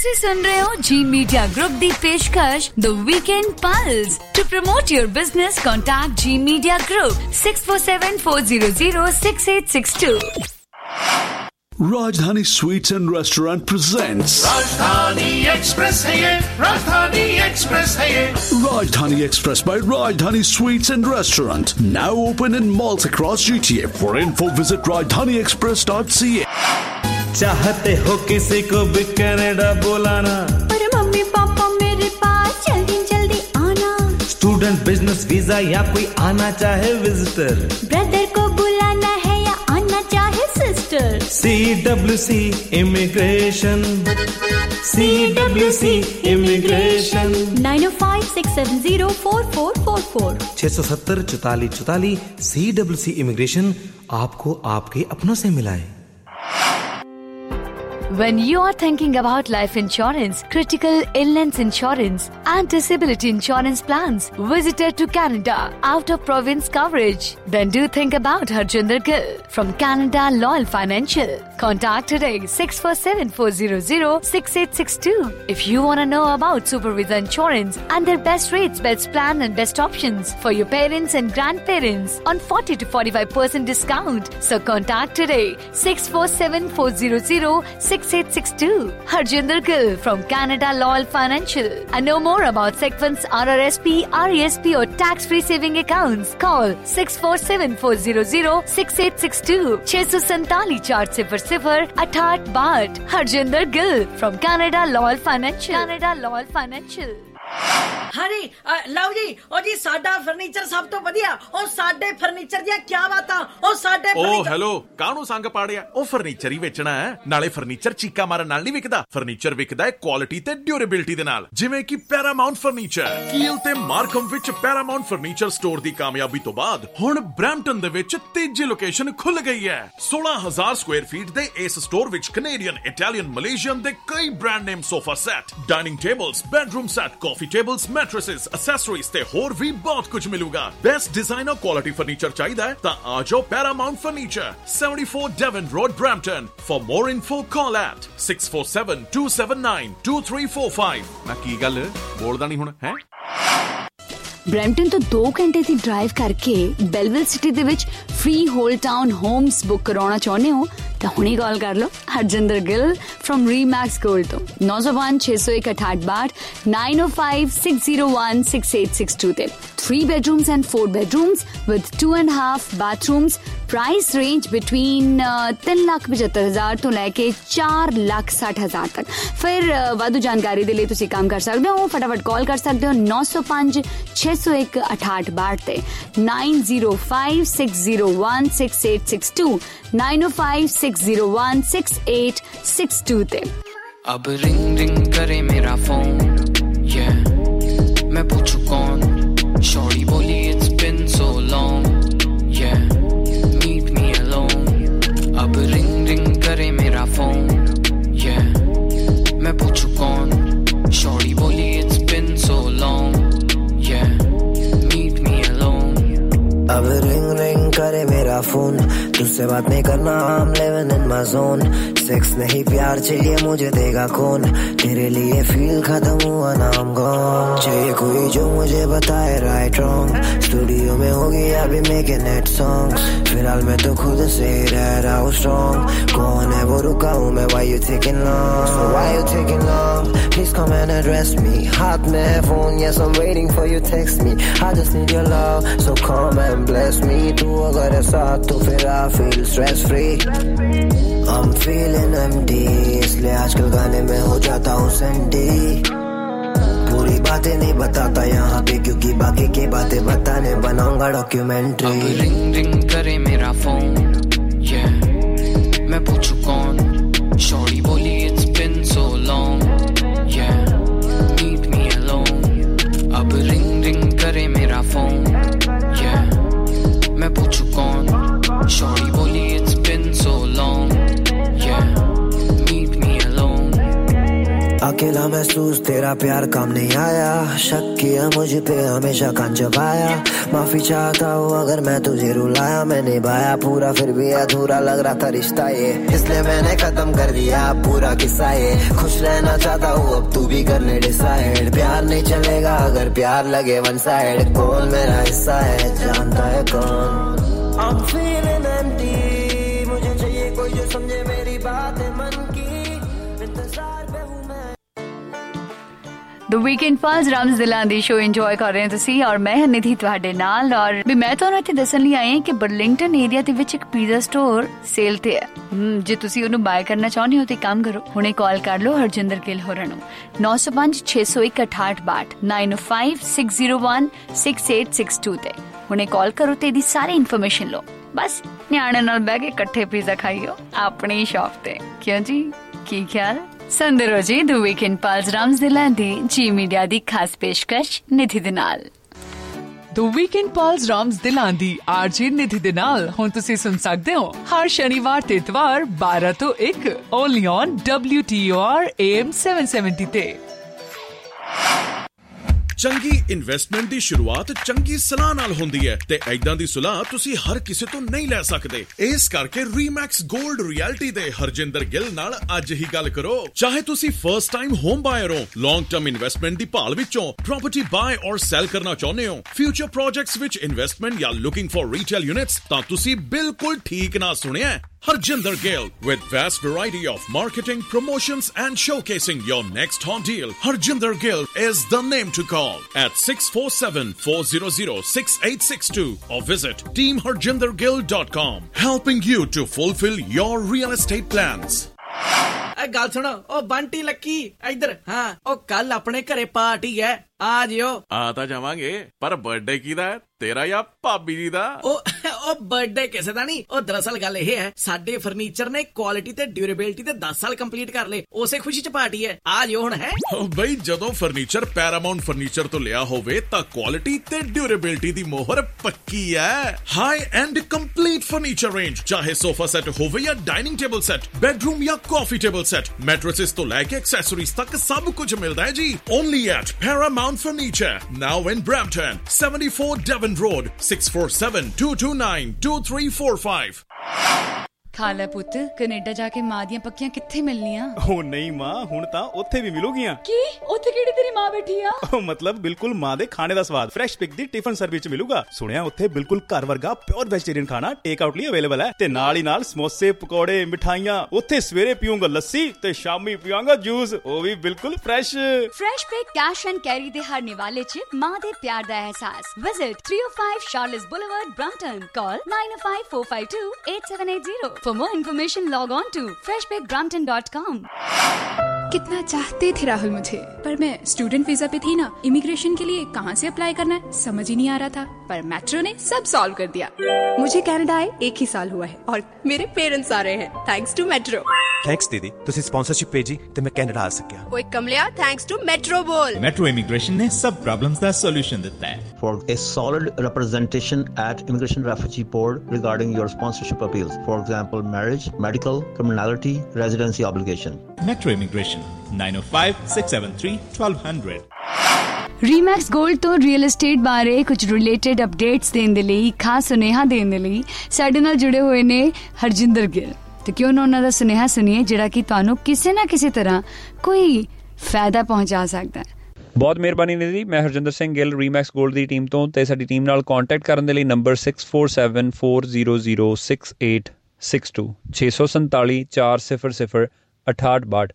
ਤੁਸੀਂ ਸੁਣ ਰਹੇ ਹੋ ਜੀ ਮੀਡੀਆ ਗਰੁੱਪ ਦੀ ਪੇਸ਼ਕਸ਼ the Weekend Pulse. To promote your business contact G Media Group six four seven four zero zero six eight six two। Rajdhani Sweets and Restaurant presents Rajdhani Express hai ye, Rajdhani Express hai ye. Rajdhani Express by Rajdhani Sweets and Restaurant, now open in malls across G T A. For info visit rajdhani express dot c a। चाहते हो किसी को भी Canada बुलाना, पर mummy papa मेरे पास जल्दी जल्दी आना। स्टूडेंट बिजनेस वीजा या कोई आना चाहे विजिटर, ब्रदर को बुलाना है या आना चाहे sister. C W C immigration, C W C immigration. nine oh five six seven zero four four four four छह सौ सत्तर चौतालीस चौतालीस। सी डब्ल्यू सी इमिग्रेशन आपको आपके अपनों से मिलाए। When you are thinking about life insurance, critical illness insurance and disability insurance plans, visited to Canada, out of province coverage, then do think about Harjinder Gill from Canada Loyal Financial. Contact today six four seven four zero zero six eight six two. If you want to know about Super Visa Insurance and their best rates, best plan and best options for your parents and grandparents on forty to forty-five percent discount. So contact today six four seven four zero zero six eight six two. Harjinder Gill from Canada Loyal Financial. And know more about Sequence R R S P, R E S P or tax-free saving accounts. Call six four seven four zero zero six eight six two. six four seven four zero zero eight eight बाट। Harjinder Gill from Canada Loyal Financial. Canada Loyal Financial। ਹਾਂਜੀ ਲਓ ਜੀ ਉਹ ਜੀ ਸਾਡਾ furniture ਸਭ ਤੋਂ ਵਧੀਆ। ਉਹ ਸਾਡੇ ਫਰਨੀਚਰ ਦੀਆਂ ਕੀ ਬਾਤਾਂ। ਉਹ ਸਾਡੇ ਉਹ ਹੈਲੋ ਕਾਹਨੂੰ ਸੰਗ ਪਾੜਿਆ। ਉਹ ਫਰਨੀਚਰ ਹੀ ਵੇਚਣਾ ਹੈ, ਨਾਲੇ ਫਰਨੀਚਰ ਚੀਕਾ ਮਾਰਨ ਨਾਲ ਨਹੀਂ ਵਿਕਦਾ। ਫਰਨੀਚਰ ਵਿਕਦਾ ਹੈ ਕੁਆਲਿਟੀ ਤੇ ਡਿਊਰੇਬਿਲਟੀ ਦੇ ਨਾਲ, ਜਿਵੇਂ ਕਿ ਪੈਰਾਮਾਉਂਟ ਫਰਨੀਚਰ। ਕੀਲ ਤੇ ਮਾਰਕਮ ਵਿੱਚ ਪੈਰਾਮਾਉਂਟ ਫਰਨੀਚਰ ਸਟੋਰ ਦੀ ਕਾਮਯਾਬੀ ਤੋਂ ਬਾਅਦ ਹੁਣ ਬ੍ਰੈਂਪਟਨ ਦੇ ਵਿੱਚ ਤੀਜੀ ਲੋਕੇਸ਼ਨ ਖੁੱਲ ਗਈ ਹੈ। ਸੋਲਾਂ ਹਜ਼ਾਰ ਸਕੁਆਇਰ ਫੀਟ ਦੇ ਇਸ ਸਟੋਰ ਵਿੱਚ ਕੈਨੇਡੀਅਨ, ਇਟਾਲੀਅਨ, ਮਲੇਸ਼ੀਅਨ ਦੇ ਕਈ brand name sofa set, dining tables, bedroom set, coffee tables, mattresses, accessories ਤੇ ਹੋਰ ਵੀ ਬਹੁਤ ਕੁਝ ਮਿਲੂਗਾ। ਬੈਸਟ ਡਿਜ਼ਾਈਨਰ ਕੁਆਲਿਟੀ ਫਰਨੀਚਰ ਚਾਹੀਦਾ ਹੈ ਤਾਂ ਆ ਜਾਓ Paramount Furniture, seventy-four Devon Road, Brampton. For more info call at six four seven two seven nine two three four five। ਮੈਂ ਕੀ ਗੱਲ ਬੋਲਦਾ ਨਹੀਂ ਹੁਣ ਹੈ। ਬ੍ਰੈਂਪਟਨ ਤੋਂ ਦੋ ਘੰਟੇ ਦੀ ਡਰਾਈਵ ਕਰਕੇ ਬੈਲਵਿਲ ਸਿਟੀ ਦੇ ਵਿੱਚ freehold town homes book ਕਰਾਉਣਾ ਚਾਹੁੰਦੇ ਹੋ ਤਾਂ ਹੁਣੇ ਕਾਲ ਕਰ ਲਓ Harjinder Gill firm Remax Gold ਤੋਂ nine oh one six oh one eight eight बाट nine oh five six zero one six eight six two ਤੇ three bedrooms and four bedrooms with two and a half bathrooms। Price range between तीन लाख पचहत्तर हजार तो लैके चार लाख साठ हजार तक। फिर वाधू जानकारी के लिए तुसी काम कर सकते हो, फटाफट कॉल कर सकते हो nine oh five six oh one eight eight eight बाट ते nine oh five six oh one six eight six two nine oh five six oh one six eight six two ते। अब रिंग रिंग करे मेरा phone, yeah मैं पूछूं कौन, shorty बोली it's been so long, yeah meet me alone। अब ring ring करे मेरा फोन, yeah मैं पूछूं कौन, शॉर्टी बोली it's been so long, yeah meet me alone। अब रिंग रिंग करे मेरा फोन, तुझसे बात नहीं करना I'm living in my zone। Sex नहीं प्यार चाहिए मुझे देगा कौन, तेरे लिए फील खत्म हुआ ना I'm gone। चाहिए कोई जो मुझे बताए राइट रॉन्ग, स्टूडियो में होगी अभी मेकिंग इट सॉन्ग्स। फिलहाल मैं तो खुद से ही रह रहा हूँ स्ट्रॉन्ग, कौन है वो रुका हूँ मैं, why you taking long, so why you taking long, please come and address me। हाथ में है phone, yes I'm waiting for you text me, I just need your love so come and bless me। तू अगर है साथ तो फिर I feel stress free। I'm feeling empty, इसलिए आजकल गाने में हो जाता हूँ सेंटी। पूरी बातें नहीं बताता यहाँ पे क्योंकि बाकी की बातें बताने बनाऊंगा डॉक्यूमेंट्री। अब रिंग रिंग करे मेरा फोन, yeah मैं पूछूं कौन, शॉर्टी बोली it's been so long, yeah meet me alone। अब रिंग रिंग करे मेरा फोन, yeah मैं पूछूं कौन, शॉर्टी बोली it's been so long, yeah meet me alone। अकेला महसूस तेरा प्यार काम नहीं आया, शक किया मुझ पे हमेशा कान चबाया, माफी चाहता हूँ अगर मैं तुझे रुलाया, मैं निभाया पूरा फिर भी अधूरा लग रहा था रिश्ता ये, इसलिए मैंने खत्म कर दिया पूरा किस्सा ये, खुश रहना चाहता हूँ अब तू भी करने डिसाइड, प्यार नहीं चलेगा अगर प्यार लगे वन साइड, कौन मेरा हिस्सा है जानता है कौन। I'm feeling empty, मुझे चाहिए कोई जो समझे मेरी बात मन की, इंतजार पे हूँ मैं। द ਵੀਕਐਂਡ ਫਾਲਸ ਰਾਮਸ ਦਿਲਾਂ ਦੀ ਸ਼ੋ ਇੰਜੋਏ ਕਰ ਰਹੇ ਹੋ ਤੁਸੀਂ ਔਰ ਮੈਂ ਨਿਧੀ ਤੁਹਾਡੇ ਨਾਲ। ਔਰ ਵੀ ਮੈਂ ਤੁਹਾਨੂੰ ਇੱਥੇ ਦੱਸਣ ਲਈ ਆਈ ਹਾਂ ਕਿ ਬਰਲਿੰਗਟਨ ਏਰੀਆ ਦੇ ਵਿੱਚ ਇੱਕ ਪੀਜ਼ਾ ਸਟੋਰ ਸੇਲ ਤੇ ਹੈ। ਜੇ ਤੁਸੀਂ ਉਹਨੂੰ ਬਾਏ ਕਰਨਾ ਚਾਹੁੰਦੇ ਹੋ ਤੇ ਕੰਮ ਕਰੋ, ਹੁਣੇ ਕਾਲ ਕਰ ਲਓ ਹਰਜਿੰਦਰ ਗਿੱਲ ਹੋਰਾਂ ਨੂੰ ਨੌ ਸੌ ਪੰਜ ਛੇ ਸੌ ਇੱਕ ਅਠਾਹਠ ਬਾਹਠ nine five six zero one six eight six two ਤੇ ਹੁਣੇ ਕਾਲ ਕਰੋ ਤੇ ਇਹਦੀ ਸਾਰੀ ਇਨਫੋਰਮੇਸ਼ਨ ਲਓ। ਬਸ ਨਿਆਣੇ ਨਾਲ ਬਹਿ ਕੇ ਇਕੱਠੇ ਪੀਜ਼ਾ ਖਾਈਓ ਆਪਣੀ ਸ਼ਾਪ ਤੇ। ਕਿਉਂ ਜੀ, ਕੀ ਖਿਆਲ? ਸੁਣਦੇ ਰਹੋ ਜੀ ਦ ਵੀਕਐਂਡ ਪਲਸ ਰਾਮਸ ਦਿਲਾਂ ਦੀ ਜੀ ਮੀਡੀਆ ਦੀ ਖਾਸ ਪੇਸ਼ਕਸ਼ ਨਿਧੀ ਦੇ ਨਾਲ। ਦ ਵੀਕਐਂਡ ਪਲਸ ਰਾਮਸ ਦਿਲਾਂ ਦੀ ਆਰਜੀ ਨਿਧੀ ਦੇ ਨਾਲ ਹੁਣ ਤੁਸੀਂ ਸੁਣ ਸਕਦੇ ਹੋ ਹਰ ਸ਼ਨੀਵਾਰ ਤੇ ਇਤਵਾਰ ਬਾਰਾਂ ਤੋਂ ਇੱਕ only on W T O R A M seven seventy ਤੇ। ਚੰਗੀ ਇਨਵੈਸਟਮੈਂਟ ਦੀ ਸ਼ੁਰੂਆਤ ਚੰਗੀ ਸਲਾਹ ਨਾਲ ਹੁੰਦੀ ਹੈ ਤੇ ਐਦਾਂ ਦੀ ਸਲਾਹ ਤੁਸੀਂ ਹਰ ਕਿਸੇ ਤੋਂ ਨਹੀਂ ਲੈ ਸਕਦੇ। ਇਸ ਕਰਕੇ ਰੀਮੈਕਸ 골ਡ ਰਿਐਲਿਟੀ ਦੇ ਹਰਜਿੰਦਰ ਗਿੱਲ ਨਾਲ ਅੱਜ ਹੀ ਗੱਲ ਕਰੋ। ਚਾਹੇ ਤੁਸੀਂ ਫਰਸਟ ਟਾਈਮ ਹੋਮ ਬਾਇਰ ਹੋ, ਲੌਂਗ ਟਰਮ ਇਨਵੈਸਟਮੈਂਟ ਦੀ ਭਾਲ ਵਿੱਚੋਂ ਪ੍ਰਾਪਰਟੀ ਬਾਏ ਔਰ ਸੈਲ ਕਰਨਾ ਚਾਹੁੰਦੇ ਹੋ, ਫਿਊਚਰ ਪ੍ਰੋਜੈਕਟਸ ਵਿੱਚ ਇਨਵੈਸਟਮੈਂਟ ਜਾਂ ਲੁਕਿੰਗ ਫॉर ਰੀਟੇਲ ਯੂਨਿਟਸ, ਤਾਂ ਤੁਸੀਂ ਬਿਲਕੁਲ ਠੀਕ ਨਾ ਸੁਣਿਆ। Harjinder Gill with vast variety of marketing, promotions and showcasing your next hot deal. Harjinder Gill is the name to call at six four seven, four zero zero, six eight six two or visit team harjinder gill dot com, helping you to fulfill your real estate plans. ਗੱਲ ਸੁਣੋ ਉਹ Bunty Lucky ਇੱਧਰ। ਹਾਂ ਉਹ ਕੱਲ ਆਪਣੇ ਘਰੇ party ਹੈ, ਆ ਜਿਓ। ਆ ਤਾਂ ਜਾਵਾਂਗੇ, ਪਰ ਬਰਥਡੇ ਕਿਹਦਾ ਹੈ, ਤੇਰਾ ਜਾਂ ਭਾਬੀ ਜੀ ਦਾ? ਉਹ ਉਹ ਬਰਥਡੇ ਕਿਸੇ ਦਾ ਨਹੀਂ। ਉਹ ਦਰਅਸਲ ਗੱਲ ਇਹ ਹੈ ਸਾਡੇ ਫਰਨੀਚਰ ਨੇ ਕੁਆਲਿਟੀ ਤੇ ਡਿਊਰੇਬਿਲਟੀ ਤੇ ਦਸ ਸਾਲ ਕੰਪਲੀਟ ਕਰ ਲਏ, ਉਸੇ ਖੁਸ਼ੀ ਚ ਪਾਰਟੀ ਹੈ, ਆ ਜਿਓ ਹੁਣ। ਹੈ ਬਈ ਜਦੋਂ ਫਰਨੀਚਰ ਪੈਰਾਮਾਉਂਟ ਫਰਨੀਚਰ ਤੋਂ ਲਿਆ ਹੋਵੇ ਤਾਂ ਕੁਆਲਿਟੀ ਤੇ ਡਿਊਰੇਬਿਲਟੀ ਦੀ ਮੋਹਰ ਪੱਕੀ ਹੈ। High end complete furniture range, ਚਾਹੇ ਸੋਫਾ ਸੈੱਟ ਹੋਵੇ ਜਾਂ ਡਾਈਨਿੰਗ ਟੇਬਲ ਸੈੱਟ, ਬੈਡਰੂਮ ਜਾਂ ਕਾਫੀ ਟੇਬਲ ਸੈੱਟ, ਮੈਟ੍ਰੈसेस ਤੋਂ ਲੈ ਕੇ ਐਕਸੈਸਰੀਜ਼ ਤੱਕ ਸਭ ਕੁਝ ਮਿਲਦਾ ਹੈ ਜੀ। Only at Paramount Furniture, now in Brampton, seventy four Devon Road, six four seven, two two nine, two three four five। ਖਾ ਲੈ ਪੁੱਤ, ਕੈਨੇਡਾ ਜਾ ਕੇ ਮਾਂ ਦੀਆਂ ਪੱਕੀਆਂ ਕਿੱਥੇ ਮਿਲਣੀਆਂ? ਉਹ ਨਹੀਂ ਮਾਂ, ਹੁਣ ਤਾਂ ਉੱਥੇ ਵੀ ਮਿਲੂਗੀਆਂ। ਕੀ ਉੱਥੇ ਕਿਹੜੀ ਤੇਰੀ ਮਾਂ ਬੈਠੀ ਆ? ਉਹ ਮਤਲਬ ਬਿਲਕੁਲ ਮਾਂ ਦੇ ਖਾਣੇ ਦਾ ਸਵਾਦ ਫਰੈਸ਼ ਪਿਕ ਦੀ ਟਿਫਨ ਸਰਵਿਸ ਚ ਮਿਲੂਗਾ। ਸੁਣਿਆ ਉੱਥੇ ਬਿਲਕੁਲ ਘਰ ਵਰਗਾ ਪਿਓਰ ਵੈਜੀਟੇਰੀਅਨ ਖਾਣਾ ਟੇਕ ਆਊਟ ਲਈ ਅਵੇਲੇਬਲ ਹੈ ਤੇ ਨਾਲ ਹੀ ਨਾਲ ਸਮੋਸੇ, ਪਕੌੜੇ, ਮਿਠਾਈਆਂ। ਉੱਥੇ ਸਵੇਰੇ ਪੀਊਂਗਾ ਲੱਸੀ ਤੇ ਸ਼ਾਮੀ ਪੀਵਾਂਗਾ ਜੂਸ, ਉਹ ਵੀ ਬਿਲਕੁਲ fresh. Fresh Pick cash and Carry ਦੇ ਹਰ ਨਿਵਾਲੇ ਚ ਮਾਂ ਦੇ ਪਿਆਰ ਦਾ ਅਹਿਸਾਸ। Visit three oh five Charles Boulevard, Brampton. Call nine oh five, four five two, eight seven eight zero. For more information log on to fresh pick brampton dot com। कितना चाहते थे राहुल मुझे, पर मैं स्टूडेंट वीजा पे थी ना, immigration के लिए कहाँ से अप्लाई करना है समझ ही नहीं आ रहा था, पर मेट्रो ने सब सॉल्व कर दिया। मुझे कनाडा आए एक ही साल हुआ है और मेरे पेरेंट्स आ रहे हैं थैंक्स टू मेट्रो। थैंक्स दीदी, तुसी स्पॉन्सरशिप भेजी ते मैं कनाडा आ सकिया। ओए कमलिया, थैंक्स टू मेट्रो बोल। मेट्रो इमिग्रेशन ने सब प्रॉब्लम्स दा सॉल्यूशन देता है। For a solid representation at Immigration Refugee Board regarding your sponsorship appeals, for example marriage, medical, criminality, residency obligation. Metro Immigration nine oh five, six seven three, twelve hundred। ਰੀਮੈਕਸ 골ਡ ਤੋਂ real estate ਬਾਰੇ ਕੁਝ related updates ਦੇਣ ਦੇ ਲਈ, ਖਾਸ ਸੁਨੇਹਾ ਦੇਣ ਦੇ ਲਈ ਸਾਡੇ ਨਾਲ ਜੁੜੇ ਹੋਏ ਨੇ ਹਰਜਿੰਦਰ ਗਿੱਲ। ਤੇ ਕਿਉਂ ਨਾ ਉਹਨਾਂ ਦਾ ਸੁਨੇਹਾ ਸੁਣੀਏ ਜਿਹੜਾ ਕਿ ਤੁਹਾਨੂੰ ਕਿਸੇ ਨਾ ਕਿਸੇ ਤਰ੍ਹਾਂ ਕੋਈ ਫਾਇਦਾ ਪਹੁੰਚਾ ਸਕਦਾ ਹੈ। ਬਹੁਤ ਮਿਹਰਬਾਨੀ ਨਿਧੀ। ਮੈਂ ਹਰਜਿੰਦਰ ਸਿੰਘ ਗਿੱਲ ਰੀਮੈਕਸ 골ਡ ਦੀ ਟੀਮ ਤੋਂ, ਤੇ ਸਾਡੀ ਟੀਮ ਨਾਲ ਕੰਟੈਕਟ ਕਰਨ ਦੇ ਲਈ number six four seven, four zero zero, six eight six two ਛੇ ਸੌ ਸੰਤਾਲੀ ਚਾਰ ਸਿਫਰ ਸਿਫਰ ਅਠਾਹਠ ਬਾਹਠ।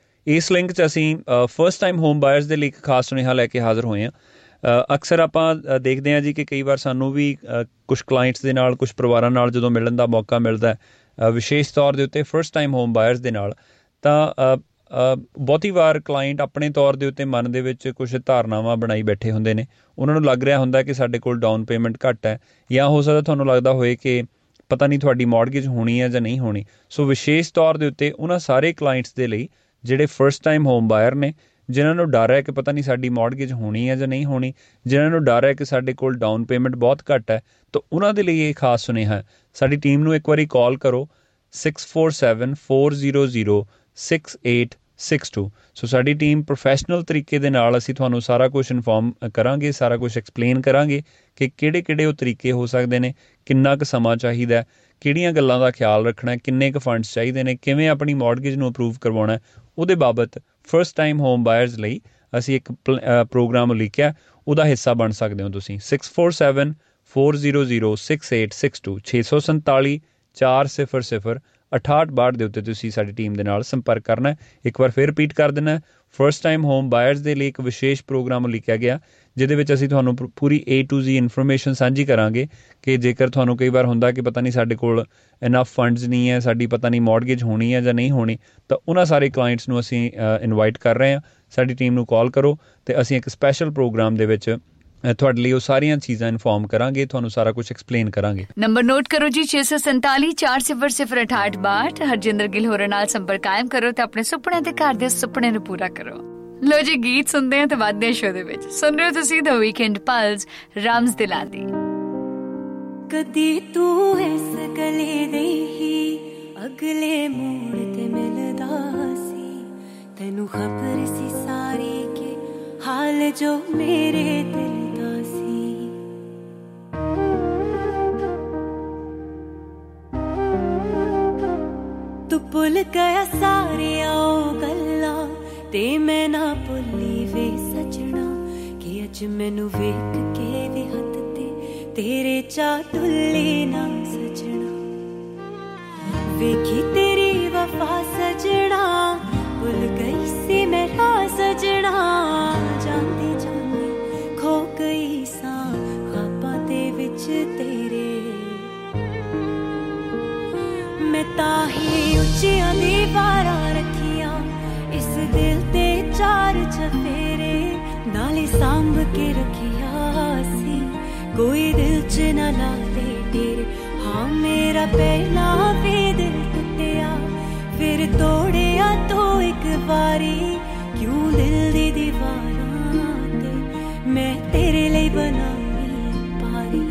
ਇਸ ਲਿੰਕ 'ਚ ਅਸੀਂ ਫਸਟ ਟਾਈਮ ਹੋਮ ਬਾਇਰਸ ਦੇ ਲਈ ਇੱਕ ਖਾਸ ਸੁਨੇਹਾ ਲੈ ਕੇ ਹਾਜ਼ਰ ਹੋਏ ਹਾਂ। ਅਕਸਰ ਆਪਾਂ ਦੇਖਦੇ ਹਾਂ ਜੀ ਕਿ ਕਈ ਵਾਰ ਸਾਨੂੰ ਵੀ ਕੁਛ ਕਲਾਇੰਟਸ ਦੇ ਨਾਲ, ਕੁਛ ਪਰਿਵਾਰਾਂ ਨਾਲ ਜਦੋਂ ਮਿਲਣ ਦਾ ਮੌਕਾ ਮਿਲਦਾ, ਵਿਸ਼ੇਸ਼ ਤੌਰ ਦੇ ਉੱਤੇ ਫਸਟ ਟਾਈਮ ਹੋਮ ਬਾਇਰਸ ਦੇ ਨਾਲ, ਤਾਂ ਬਹੁਤੀ ਵਾਰ ਕਲਾਇੰਟ ਆਪਣੇ ਤੌਰ ਦੇ ਉੱਤੇ ਮਨ ਦੇ ਵਿੱਚ ਕੁਛ ਧਾਰਨਾਵਾਂ ਬਣਾਈ ਬੈਠੇ ਹੁੰਦੇ ਨੇ। ਉਹਨਾਂ ਨੂੰ ਲੱਗ ਰਿਹਾ ਹੁੰਦਾ ਕਿ ਸਾਡੇ ਕੋਲ ਡਾਊਨ ਪੇਮੈਂਟ ਘੱਟ ਹੈ, ਜਾਂ ਹੋ ਸਕਦਾ ਤੁਹਾਨੂੰ ਲੱਗਦਾ ਹੋਏ ਕਿ ਪਤਾ ਨਹੀਂ ਤੁਹਾਡੀ ਮੌਰਗੇਜ ਹੋਣੀ ਹੈ ਜਾਂ ਨਹੀਂ ਹੋਣੀ। ਸੋ ਵਿਸ਼ੇਸ਼ ਤੌਰ ਦੇ ਉੱਤੇ ਉਹਨਾਂ ਸਾਰੇ ਕਲਾਇੰਟਸ ਦੇ ਲਈ ਜਿਹੜੇ ਫਸਟ ਟਾਈਮ ਹੋਮ ਬਾਇਰ ਨੇ, ਜਿਨ੍ਹਾਂ ਨੂੰ ਡਰ ਹੈ ਕਿ ਪਤਾ ਨਹੀਂ ਸਾਡੀ ਮੌਰਗੇਜ ਹੋਣੀ ਹੈ ਜਾਂ ਨਹੀਂ ਹੋਣੀ, ਜਿਨ੍ਹਾਂ ਨੂੰ ਡਰ ਹੈ ਕਿ ਸਾਡੇ ਕੋਲ ਡਾਊਨ ਪੇਮੈਂਟ ਬਹੁਤ ਘੱਟ ਹੈ, ਤਾਂ ਉਹਨਾਂ ਦੇ ਲਈ ਇਹ ਖਾਸ ਸੁਨੇਹਾ ਹੈ। ਸਾਡੀ ਟੀਮ ਨੂੰ ਇੱਕ ਵਾਰੀ ਕਾਲ ਕਰੋ six four seven, four zero zero, six eight six two. So ਸਾਡੀ ਟੀਮ ਪ੍ਰੋਫੈਸ਼ਨਲ ਤਰੀਕੇ ਦੇ ਨਾਲ ਅਸੀਂ ਤੁਹਾਨੂੰ ਸਾਰਾ ਕੁਝ ਇਨਫੋਰਮ ਕਰਾਂਗੇ, ਸਾਰਾ ਕੁਝ ਐਕਸਪਲੇਨ ਕਰਾਂਗੇ ਕਿ ਕਿਹੜੇ ਕਿਹੜੇ ਉਹ ਤਰੀਕੇ ਹੋ ਸਕਦੇ ਨੇ, ਕਿੰਨਾ ਕੁ ਸਮਾਂ ਚਾਹੀਦਾ, ਕਿਹੜੀਆਂ ਗੱਲਾਂ ਦਾ ਖਿਆਲ ਰੱਖਣਾ, ਕਿੰਨੇ ਕੁ ਫੰਡਸ ਚਾਹੀਦੇ ਨੇ, ਕਿਵੇਂ ਆਪਣੀ ਮੌਰਗੇਜ ਨੂੰ ਅਪਰੂਵ ਕਰਵਾਉਣਾ। ਉਹਦੇ ਬਾਬਤ ਫਸਟ ਟਾਈਮ ਹੋਮ ਬਾਇਰਸ ਲਈ ਅਸੀਂ ਇੱਕ ਪ੍ਰੋਗਰਾਮ ਲਿਖਿਆ, ਉਹਦਾ ਹਿੱਸਾ ਬਣ ਸਕਦੇ ਹੋ ਤੁਸੀਂ। Six four seven four zero zero six eight six two ਛੇ ਸੌ ਸੰਤਾਲੀ ਚਾਰ ਸਿਫਰ ਸਿਫਰ ਅਠਾਹਠ ਬਾਹਠ ਦੇ ਉੱਤੇ ਤੁਸੀਂ ਸਾਡੀ ਟੀਮ ਦੇ ਨਾਲ ਸੰਪਰਕ ਕਰਨਾ। ਇੱਕ ਵਾਰ ਫਿਰ ਰਿਪੀਟ ਕਰ ਦੇਣਾ, ਫਸਟ ਟਾਈਮ ਹੋਮ ਬਾਇਰਸ ਦੇ ਲਈ ਇੱਕ ਵਿਸ਼ੇਸ਼ ਪ੍ਰੋਗਰਾਮ ਲਿਖਿਆ ਗਿਆ ਜਿਹਦੇ ਵਿੱਚ ਅਸੀਂ ਤੁਹਾਨੂੰ ਪੂਰੀ ਏ ਟੂ ਜ਼ੀ ਇਨਫੋਰਮੇਸ਼ਨ ਸਾਂਝੀ ਕਰਾਂਗੇ ਕਿ ਜੇਕਰ ਤੁਹਾਨੂੰ ਕਈ ਵਾਰ ਹੁੰਦਾ ਕਿ ਪਤਾ ਨਹੀਂ ਸਾਡੇ ਕੋਲ ਇਨਫ ਫੰਡਸ ਨਹੀਂ ਹੈ, ਸਾਡੀ ਪਤਾ ਨਹੀਂ ਮੌਰਗੇਜ ਹੋਣੀ ਹੈ ਜਾਂ ਨਹੀਂ ਹੋਣੀ, ਤਾਂ ਉਹਨਾਂ ਸਾਰੇ ਕਲਾਇੰਟਸ ਨੂੰ ਅਸੀਂ ਇਨਵਾਈਟ ਕਰ ਰਹੇ ਹਾਂ। ਸਾਡੀ ਟੀਮ ਨੂੰ ਕਾਲ ਕਰੋ ਅਤੇ ਅਸੀਂ ਇੱਕ ਸਪੈਸ਼ਲ ਪ੍ਰੋਗਰਾਮ ਦੇ ਵਿੱਚ ਤੁਹਾਡੇ ਲਈ ਉਹ ਸਾਰੀਆਂ ਚੀਜ਼ਾਂ ਇਨਫੋਰਮ ਕਰਾਂਗੇ, ਤੁਹਾਨੂੰ ਸਾਰਾ ਕੁਝ ਐਕਸਪਲੇਨ ਕਰਾਂਗੇ। ਨੰਬਰ ਨੋਟ ਕਰੋ ਜੀ, ਛੇ ਸੌ ਸੰਤਾਲੀ ਚਾਰ ਸਿਫਰ ਸਿਫਰ ਅਠਾਹਠ ਬਾਹਠ। ਹਰਜਿੰਦਰ ਗਿੱਲ ਹੋਰਾਂ ਨਾਲ ਸੰਪਰਕ ਕਾਇਮ ਕਰੋ ਤੇ ਆਪਣੇ ਸੁਪਨਿਆਂ ਤੇ ਘਰ ਦੇ ਸੁਪਨੇ ਨੂੰ ਪੂਰਾ ਕਰੋ। ਲੋ ਜੀ, ਗੀਤ ਸੁਣਦੇ ਹਾਂ ਤੇ ਵੱਧਦੇ ਹਾਂ ਸ਼ੋਅ ਦੇ ਵਿੱਚ। ਸੁਣ ਰਹੇ ਹੋ ਤੁਸੀਂ ਦ ਵੀਕਐਂਡ ਪਲਸ, ਰਾਮਜ਼ ਦਿਲਾਂਦੀ। ਕਦੀ ਤੂੰ ਇਸ ਗਲੇ ਦੇ ਹੀ ਅਗਲੇ ਮੋੜ ਤੇ ਮਿਲਦਾ ਸੀ, ਤੈਨੂੰ ਖਬਰ ਸੀ ਸਾਰੀ ਕਿ ਹਾਲ ਜੋ ਮੇਰੇ ਦਿਲ ਦਾ ਸੀ। ਤੂੰ ਭੁੱਲ ਗਿਆ ਸਾਰੀਆਂ ਉਹ ਗੱਲਾਂ ਤੇ ਮੈਂ ਨਾ ਭੁੱਲੀ ਵੇ ਸਜਣਾ, ਕਿ ਅੱਜ ਮੈਨੂੰ ਵੇਖ ਕੇ ਵੀ ਹੱਥ ਤੇ ਤੇਰੇ ਚਾਹ ਡੁੱਲੇ ਨਾ ਸਜਣਾ। ਵੇਖੀ ਤੇਰੀ ਵਫਾ ਸਜਣਾ, ਭੁੱਲ ਗਈ ਸੀ ਮੈਂ ਰਾਹ ਸਜਣਾ। ਜਾਂਦੀ ਜਾਂਦੀ ਖੋ ਗਈ ਸਾਂ ਖ਼ਾਬਾਂ ਦੇ ਵਿੱਚ ਤੇਰੇ, ਮੈਂ ਤਾਂ ਹੀ ਉੱਚੀਆਂ ਦੀਵਾਰਾਂ ਰੱਖੀਆਂ ਇਸ ਦਿਲ ਤੇ ਚਾਰ ਚਫੇਰੇ, ਨਾਲੇ ਸਾਂਭ ਕੇ ਰੱਖਿਆ ਸੀ ਕੋਈ ਦਿਲ ਚ ਨਾ ਲਾ ਦੇ ਡੇਰੇ। ਹਾਂ ਮੇਰਾ ਪਹਿਲਾਂ ਵੀ ਦਿਲ ਟੁੱਟਿਆ, ਫਿਰ ਤੋੜਿਆ ਤੋ ਇੱਕ ਵਾਰੀ, ਕਿਉਂ ਦਿਲ ਦੀ ਦੀਵਾਰਾਂ ਤੇ ਮੈਂ ਤੇਰੇ ਲਈ ਬਣਾਈ ਪਾਰੀ।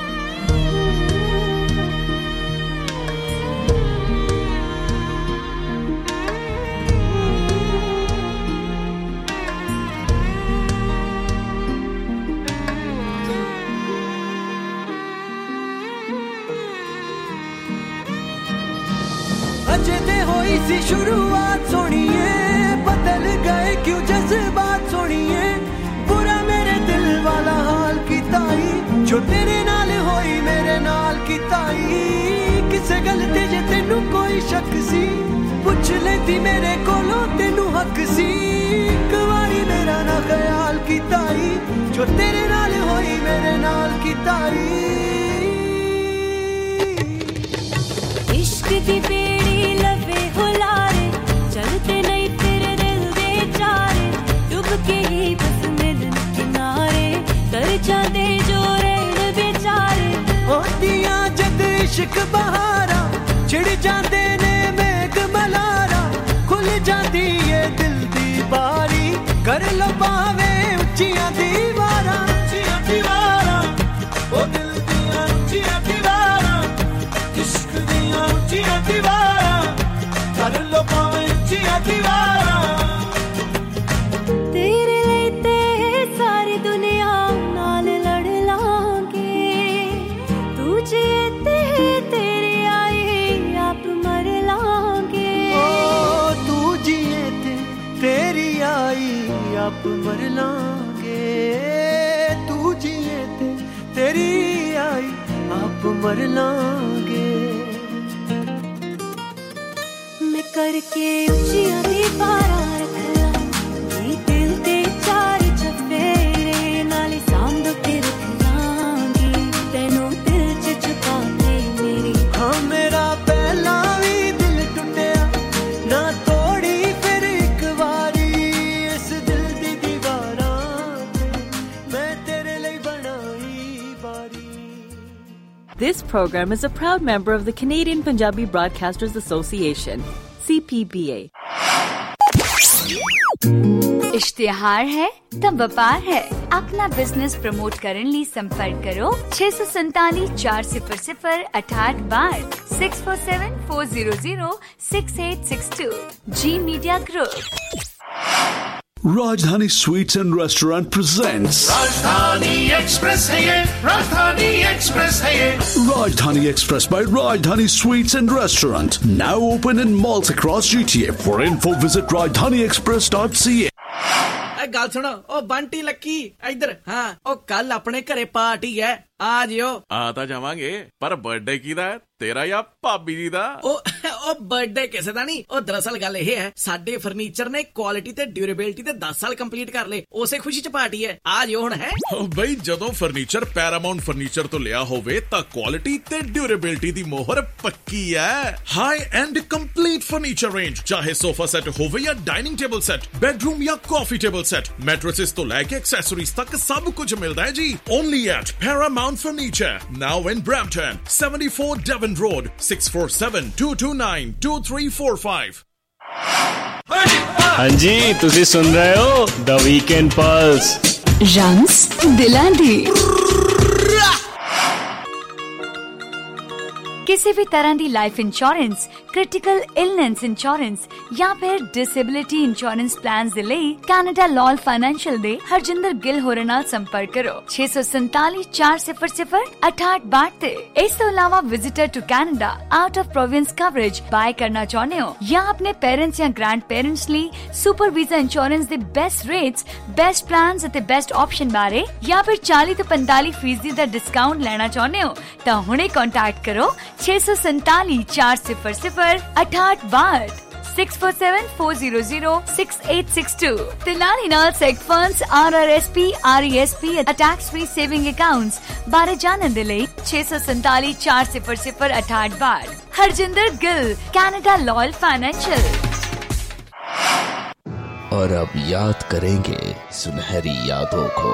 अजे ते होई सी शुरुआत सोनिए, बदल गए क्यों जज्बात सोनिए। बुरा मेरे दिल वाला हाल कीताई, जो तेरे नाल होई मेरे नाल कीताई। किसे गल ते जे तेनू कोई शक सी, पुछ लेती मेरे कोलों तेनू हक सी। एक वारी मेरा ना ख्याल कीताई, जो तेरे नाल होई मेरे नाल कीताई। इश्क दी बेड़ी लवे हुलारे, चलते नहीं फिर दिल दे चारे, डूब के ही बस मिलन किनारे, कर जाते जो रेण बेचारे। होतियां जद इश्क बहारा, छिड़ जाते ने मेघ मलारा, खुल जाती है दिल दी बारी, कर लो पावे उच्चियां दीवारां। उच्चियां दीवारां, ओ दिल दियां उच्चियां दीवारां, इश्क दियां उच्चियां दीवारां, कर लो पावे उच्चियां दीवारां। तेरे लिए ते सारी दुनिया नाल लड़ लांगे, तू जिए ते तेरी आई आप मर लांगे। ओ तू जिए ते तेरी आई आप मर लांगे, तू जिए ते तेरी आई आप मर लांगे। मैं करके उच्चियां दीवारां रख लांगी, दिल ते चार चफेरे, नाले सांभ के रख लांगी, तैनू दिल च छुपा के मेरी। हाँ मेरा पहला भी दिल टुटिया, ना तोड़ी फिर एक वारी, इस दिल दी दीवारां ते मैं तेरे लिए बनाई बारी। This program is a proud member of the Canadian Punjabi Broadcasters Association, C P B A. इश्तिहार है तब व्यापार है। अपना बिजनेस प्रमोट करने लिए संपर्क करो छह सौ सैतालीस चार सिफर सिफर अठाठ बार six four seven four zero zero six eight six two. G Media Group. Rajdhani Sweets and Restaurant presents Rajdhani Express है ये, Rajdhani Express है ये। Rajdhani Express by Rajdhani Sweets and Restaurant, now open in malls across G T A. For info, visit rajdhani express dot c a. गल सुनो ओ बंटी लक्की इधर। हाँ ओ कल अपने घरे पार्टी है, आ जियो। आ तां जावांगे, पर बर्थडे किहदा है, तेरा या भाभी जी दा? ओ ओ बर्थडे किसे दा नहीं, ओ दरअसल गल ये है साडे फर्नीचर ने क्वालिटी ते ड्यूरेबिलिटी ते दस साल कंप्लीट कर ले, उसे खुशी च पार्टी है, आ जियो हुण है। ओ बई जदों फर्नीचर पैरामाउंट फर्नीचर तो लिया होवे तां क्वालिटी ते ड्यूरेबिलिटी दी मोहर पक्की है। High end complete furniture range, चाहे सोफा सेट होवे या डाइनिंग टेबल सेट, बेडरूम या कॉफी टेबल सेट, मैट्रेसेस तो लेके एक्सेसरीज तक सब कुछ मिलता है जी। Only at Paramount Furniture, now in Brampton, seventy four Devon Road, six four seven two two nine two three four five. हाँ जी, तुसी सुन रहे हो द वीकेंड पल्स। रंग्स दिलां दी। किसी भी तरह की life insurance, critical illness insurance या फिर डिसेबिलिटी इंश्योरेंस प्लान दे लई कैनेडा लॉल फाइनेंशियल दे हरजिंदर गिल होरे नाल संपर्क करो छह सौ सैतालीस चार सिफर सिफर अठाठ बाठ ते। इस तो अलावा visitor to Canada out of province coverage buy करना चाहते हो या अपने पेरेंट्स या ग्रैंड पेरेंट्स ਲਈ सुपर वीजा इंश्योरेंस दे बेस्ट रेट्स, बेस्ट प्लान्स ਅਤੇ बेस्ट ऑप्शन बारे या फिर चालीस ਤੋਂ पैंतालीस फीसदी ਦਾ डिस्काउंट लेना चाहते हो ਤਾਂ ਹੁਣੇ कांटेक्ट करो छह सौ सैतालीस चार सिफर सिफर अठाठ बाठ six four seven four zero zero six eight six two. तिलानी नाल seg funds, R R S P, R E S P, tax free saving accounts बारे जानने दे लई छह सौ सैतालीस चार सिफर सिफर अठाठ बाठ। Harjinder Gill, Canada Loyal Financial. और अब याद करेंगे सुनहरी यादों को।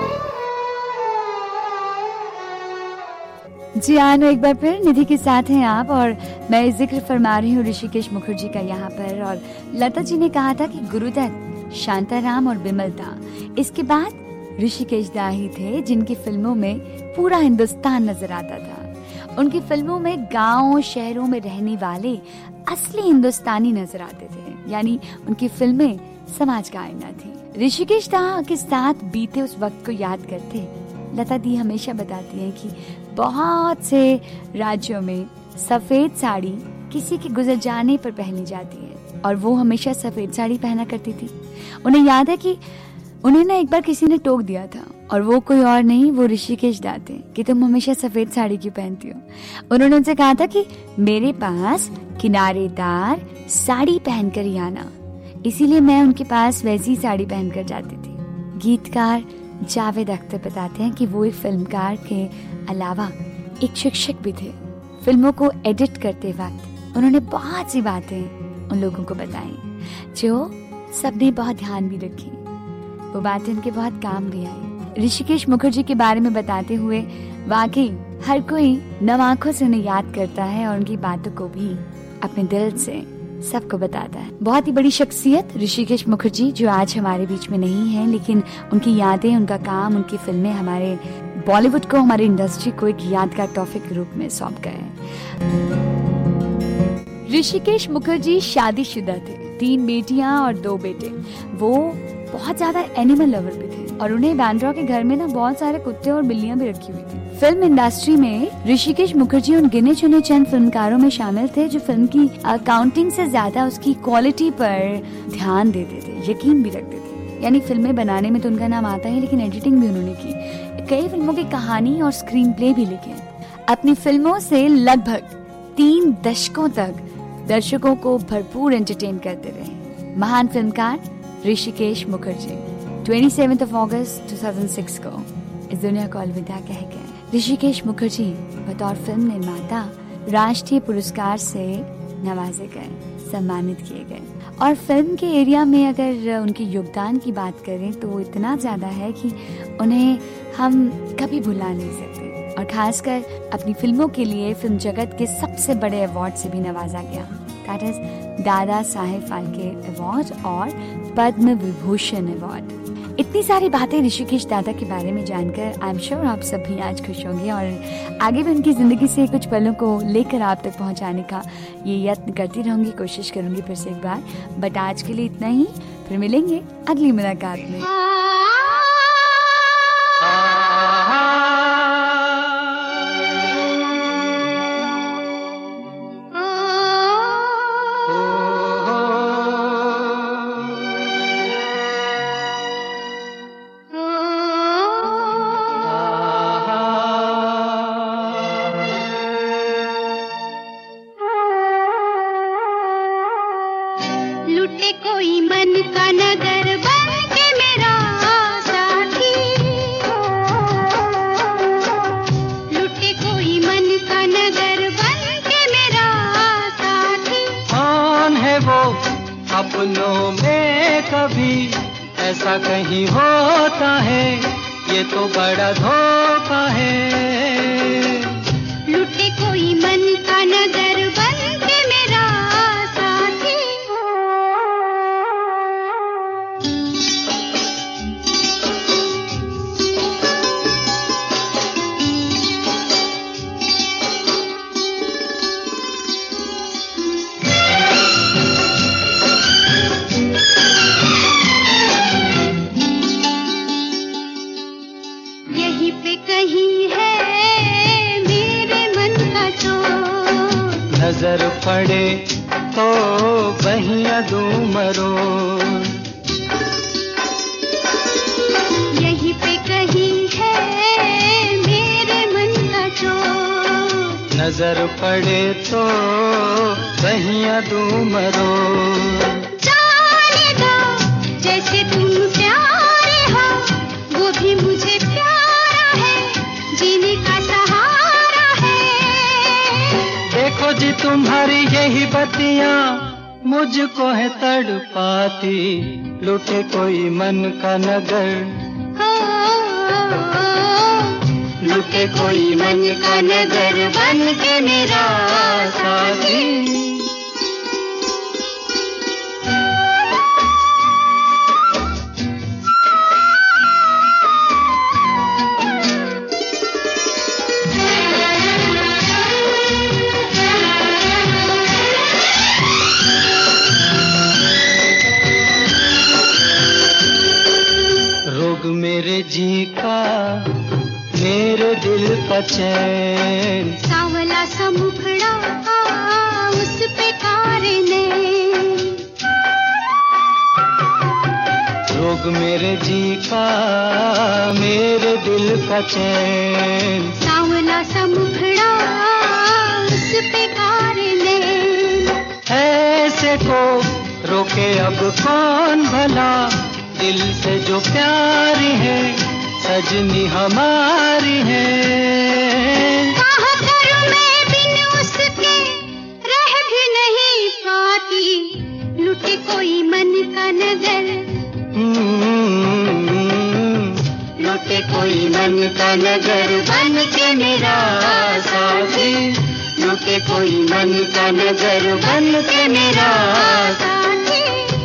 जी आनो, एक बार फिर निधि के साथ हैं आप और मैं जिक्र फरमा रही हूँ ऋषिकेश मुखर्जी का यहाँ पर। और लता जी ने कहा था कि गुरुदत्त, शांताराम और बिमलता, इसके बाद ऋषिकेश दा ही थे जिनकी फिल्मों में पूरा हिंदुस्तान नजर आता था। उनकी फिल्मों में गाँव शहरों में रहने वाले असली हिंदुस्तानी नजर आते थे, यानी उनकी फिल्में समाज का आईना थी। ऋषिकेश दा के साथ बीते उस वक्त को याद करते लता दी हमेशा बताती हैं कि बहुत से राज्यों में सफेद साड़ी किसी के गुजर जाने पर पहनी जाती है और वो हमेशा सफेद साड़ी पहना करती थी। उन्हें याद है कि उन्हें ना एक बार किसी ने टोक दिया था और वो कोई और नहीं, वो ऋषिकेश दा थे कि तुम हमेशा सफेद साड़ी क्यों पहनती हो। उन्होंने उनसे कहा था कि मेरे पास किनारेदार साड़ी पहनकर ही आना, इसीलिए मैं उनके पास वैसी साड़ी पहनकर जाती थी। गीतकार जावेद अख्तर बताते हैं कि वो एक फिल्मकार के अलावा एक शिक्षक भी थे। फिल्मों को एडिट करते वक्त उन्होंने बहुत सी बातें उन लोगों को बताई जो सबने बहुत ध्यान भी रखी। वो बातें उनके बहुत काम भी आई। ऋषिकेश मुखर्जी के बारे में बताते हुए वाकई हर कोई नम आंखों से उन्हें याद करता है और उनकी बातों को भी अपने दिल से सबको बताता है। बहुत ही बड़ी शख्सियत ऋषिकेश मुखर्जी जो आज हमारे बीच में नहीं है, लेकिन उनकी यादें, उनका काम, उनकी फिल्में हमारे बॉलीवुड को, हमारी इंडस्ट्री को एक यादगार तोहफे के रूप में सौंप गए। ऋषिकेश मुखर्जी शादीशुदा थे, तीन बेटियां और दो बेटे। वो बहुत ज्यादा एनिमल लवर भी थे और उन्हें बैंड्रा के घर में ना बहुत सारे कुत्ते और बिल्लियां भी रखी हुई थी। फिल्म इंडस्ट्री में ऋषिकेश मुखर्जी उन गिने चुने चंद फिल्मकारों में शामिल थे जो फिल्म की अकाउंटिंग से ज्यादा उसकी क्वालिटी पर ध्यान देते थे, यकीन भी रखते थे। यानी फिल्में बनाने में तो उनका नाम आता है, लेकिन एडिटिंग भी उन्होंने की। कई फिल्मों की कहानी और स्क्रीन प्ले भी लिखे। अपनी फिल्मों से लगभग तीन दशकों तक दर्शकों को भरपूर एंटरटेन करते रहे महान फिल्मकार ऋषिकेश मुखर्जी सत्ताईस अगस्त दो हज़ार छह को इस दुनिया को अलविदा कह गए। ऋषिकेश मुखर्जी बतौर फिल्म निर्माता राष्ट्रीय पुरस्कार से नवाजे गए, सम्मानित किए गए। और फिल्म के एरिया में अगर उनके योगदान की बात करें तो इतना ज्यादा है कि उन्हें हम कभी भुला नहीं सकते। और खासकर अपनी फिल्मों के लिए फिल्म जगत के सबसे बड़े अवार्ड से भी नवाजा गया। That is Dada Saheb Phalke award और पद्म विभूषण अवार्ड। इतनी सारी बातें ऋषिकेश दादा के बारे में जानकर आई एम श्योर आप सब भी आज खुश होंगे और आगे भी उनकी जिंदगी से कुछ पलों को लेकर आप तक पहुंचाने का ये यत्न करती रहूंगी, कोशिश करूंगी फिर से एक बार। बट आज के लिए इतना ही, फिर मिलेंगे अगली मुलाकात में। अपनों में कभी ऐसा कहीं होता है, ये तो बड़ा धोखा है। लुटे कोई मन का नगर बन के मेरा साथी। नजर पड़े तो बहिया दूं मरो, यहीं पे कहीं है मेरे मन का चोर। नजर पड़े तो बहिया दूं मरो। जाने दो जैसे तुम प्यारे हो, वो भी मुझे प्यारा है, जीने का सहारा है। देखो जी तुम्हारी यही बत्तियां मुझको है तड़पाती, लुटे कोई मन का नगर, लुटे कोई मन का नगर बन के मेरा साथी। मेरे जी का मेरे दिल का चैन, सावला सा मुखड़ा उस पे कारे ने। रोग मेरे जी का मेरे दिल का चैन, सावला सा मुखड़ा उस पे कारे ने। ऐसे को रोके अब कौन भला, दिल से जो प्यारी है सजनी हमारी है। कहाँ करूं मैं बिन उसके रह भी नहीं पाती, लुटे कोई मन का नगर, लुटे कोई मन का नगर बन के मेरा साथी, लुटे कोई मन का नगर बन के मेरा साथी।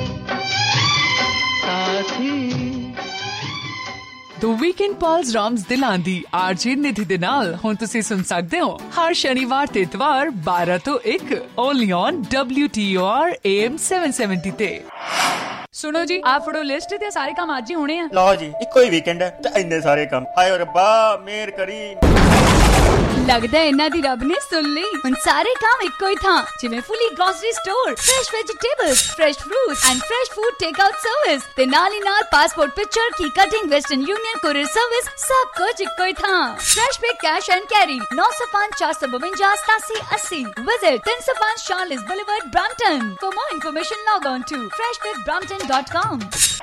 The Weekend Pulse Rams Dilandi RJ Nidhi ਦੇ ਨਾਲ ਹੁਣ ਤੁਸੀਂ ਸੁਣ ਸਕਦੇ ਹੋ ਹਰ ਸ਼ਨੀਵਾਰ ਤੇ ਇਤਵਾਰ ਬਾਰਾਂ ਤੋਂ ਇੱਕ only on W T O R A M seven seventy ਤੇ। सुनो जी, आप फड़ो लिस्ट ते सारे काम आज ही होने हैं। लो जी, इको ही वीकेंड है ते इन्ने सारे काम। हाय रब्बा मेहर करी। लगदा है इन्हां दी रब ने सुन ली। हुण सारे काम इक्को ही थां, जिवें fully grocery store, fresh vegetables, fresh fruits and fresh food take out service ते नाल ही नाल पासपोर्ट पिक्चर की cutting, Western Union courier service, सब कुछ इक्को ही थां। फ्रेश पे कैश एंड कैरी नौ सौ पाँच चार सौ बवंजा सतासी अस्सी। विजिट तीन सौ पाँच Charolais boulevard Brampton. For more information log on to Fresh Pick Brampton dot com.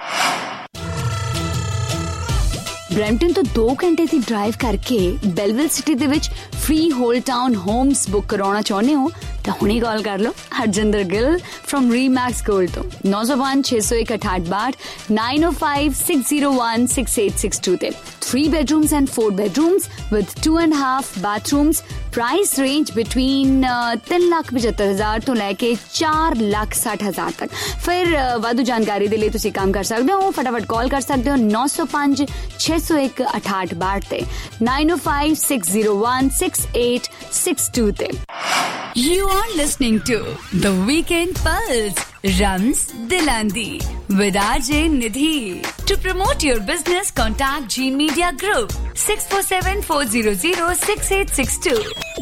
Brampton तो दो घंटे ਦੀ ਡਰਾਈਵ ਕਰਕੇ ਬੈਲਵਿਲ ਸਿਟੀ ਦੇ ਵਿੱਚ freehold town homes book ਕਰਾਉਣਾ ਚਾਹੁੰਦੇ ਹੋ ਤਾਂ ਹੁਣੇ ਕਾਲ ਕਰ ਲਓ Harjinder Gill firm Remax Gold ਤੋਂ nine oh one six oh one eight eight two nine oh five six oh one six eight six two ਤੇ three bedrooms and four bedrooms with two and a half bathrooms. Price range between तीन लाख पचहत्तर हजार ਤੋਂ ਲੈ ਕੇ ਚਾਰ ਲੱਖ ਸੱਠ ਹਜ਼ਾਰ ਤੱਕ। ਫਿਰ ਵਾਧੂ ਜਾਣਕਾਰੀ ਦੇ ਲਈ ਤੁਸੀਂ ਕੰਮ ਕਰ ਸਕਦੇ ਹੋ, ਫਟਾਫਟ ਕਾਲ ਕਰ ਸਕਦੇ ਹੋ nine oh five six oh one eight eight two ਤੇ nine oh five six oh one six eight six two ਤੇ। You are listening to The Weekend Pulse, Rams Dilandi with R J Nidhi. To promote your business, contact G Media Group six four seven four zero zero six eight six two.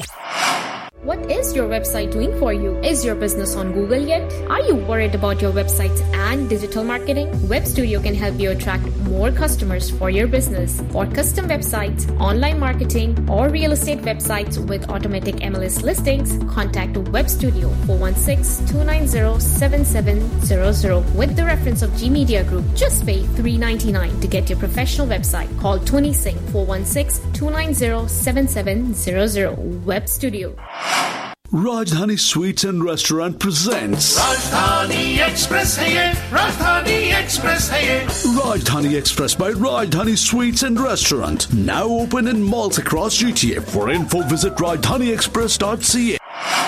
What is your website doing for you? Is your business on Google yet? Are you worried about your websites and digital marketing? Web Studio can help you attract more customers for your business. For custom websites, online marketing, or real estate websites with automatic M L S listings, contact Web Studio four one six two nine zero seven seven zero zero with the reference of G Media Group. Just pay three ninety-nine to get your professional website. Call Tony Singh four one six two nine zero seven seven zero zero. Web Studio. Rajdhani Sweets and Restaurant presents Rajdhani Express है ये, Rajdhani Express है ये। Rajdhani Express by Rajdhani Sweets and Restaurant, now open in malls across G T A. For info, visit rajdhani express dot c a.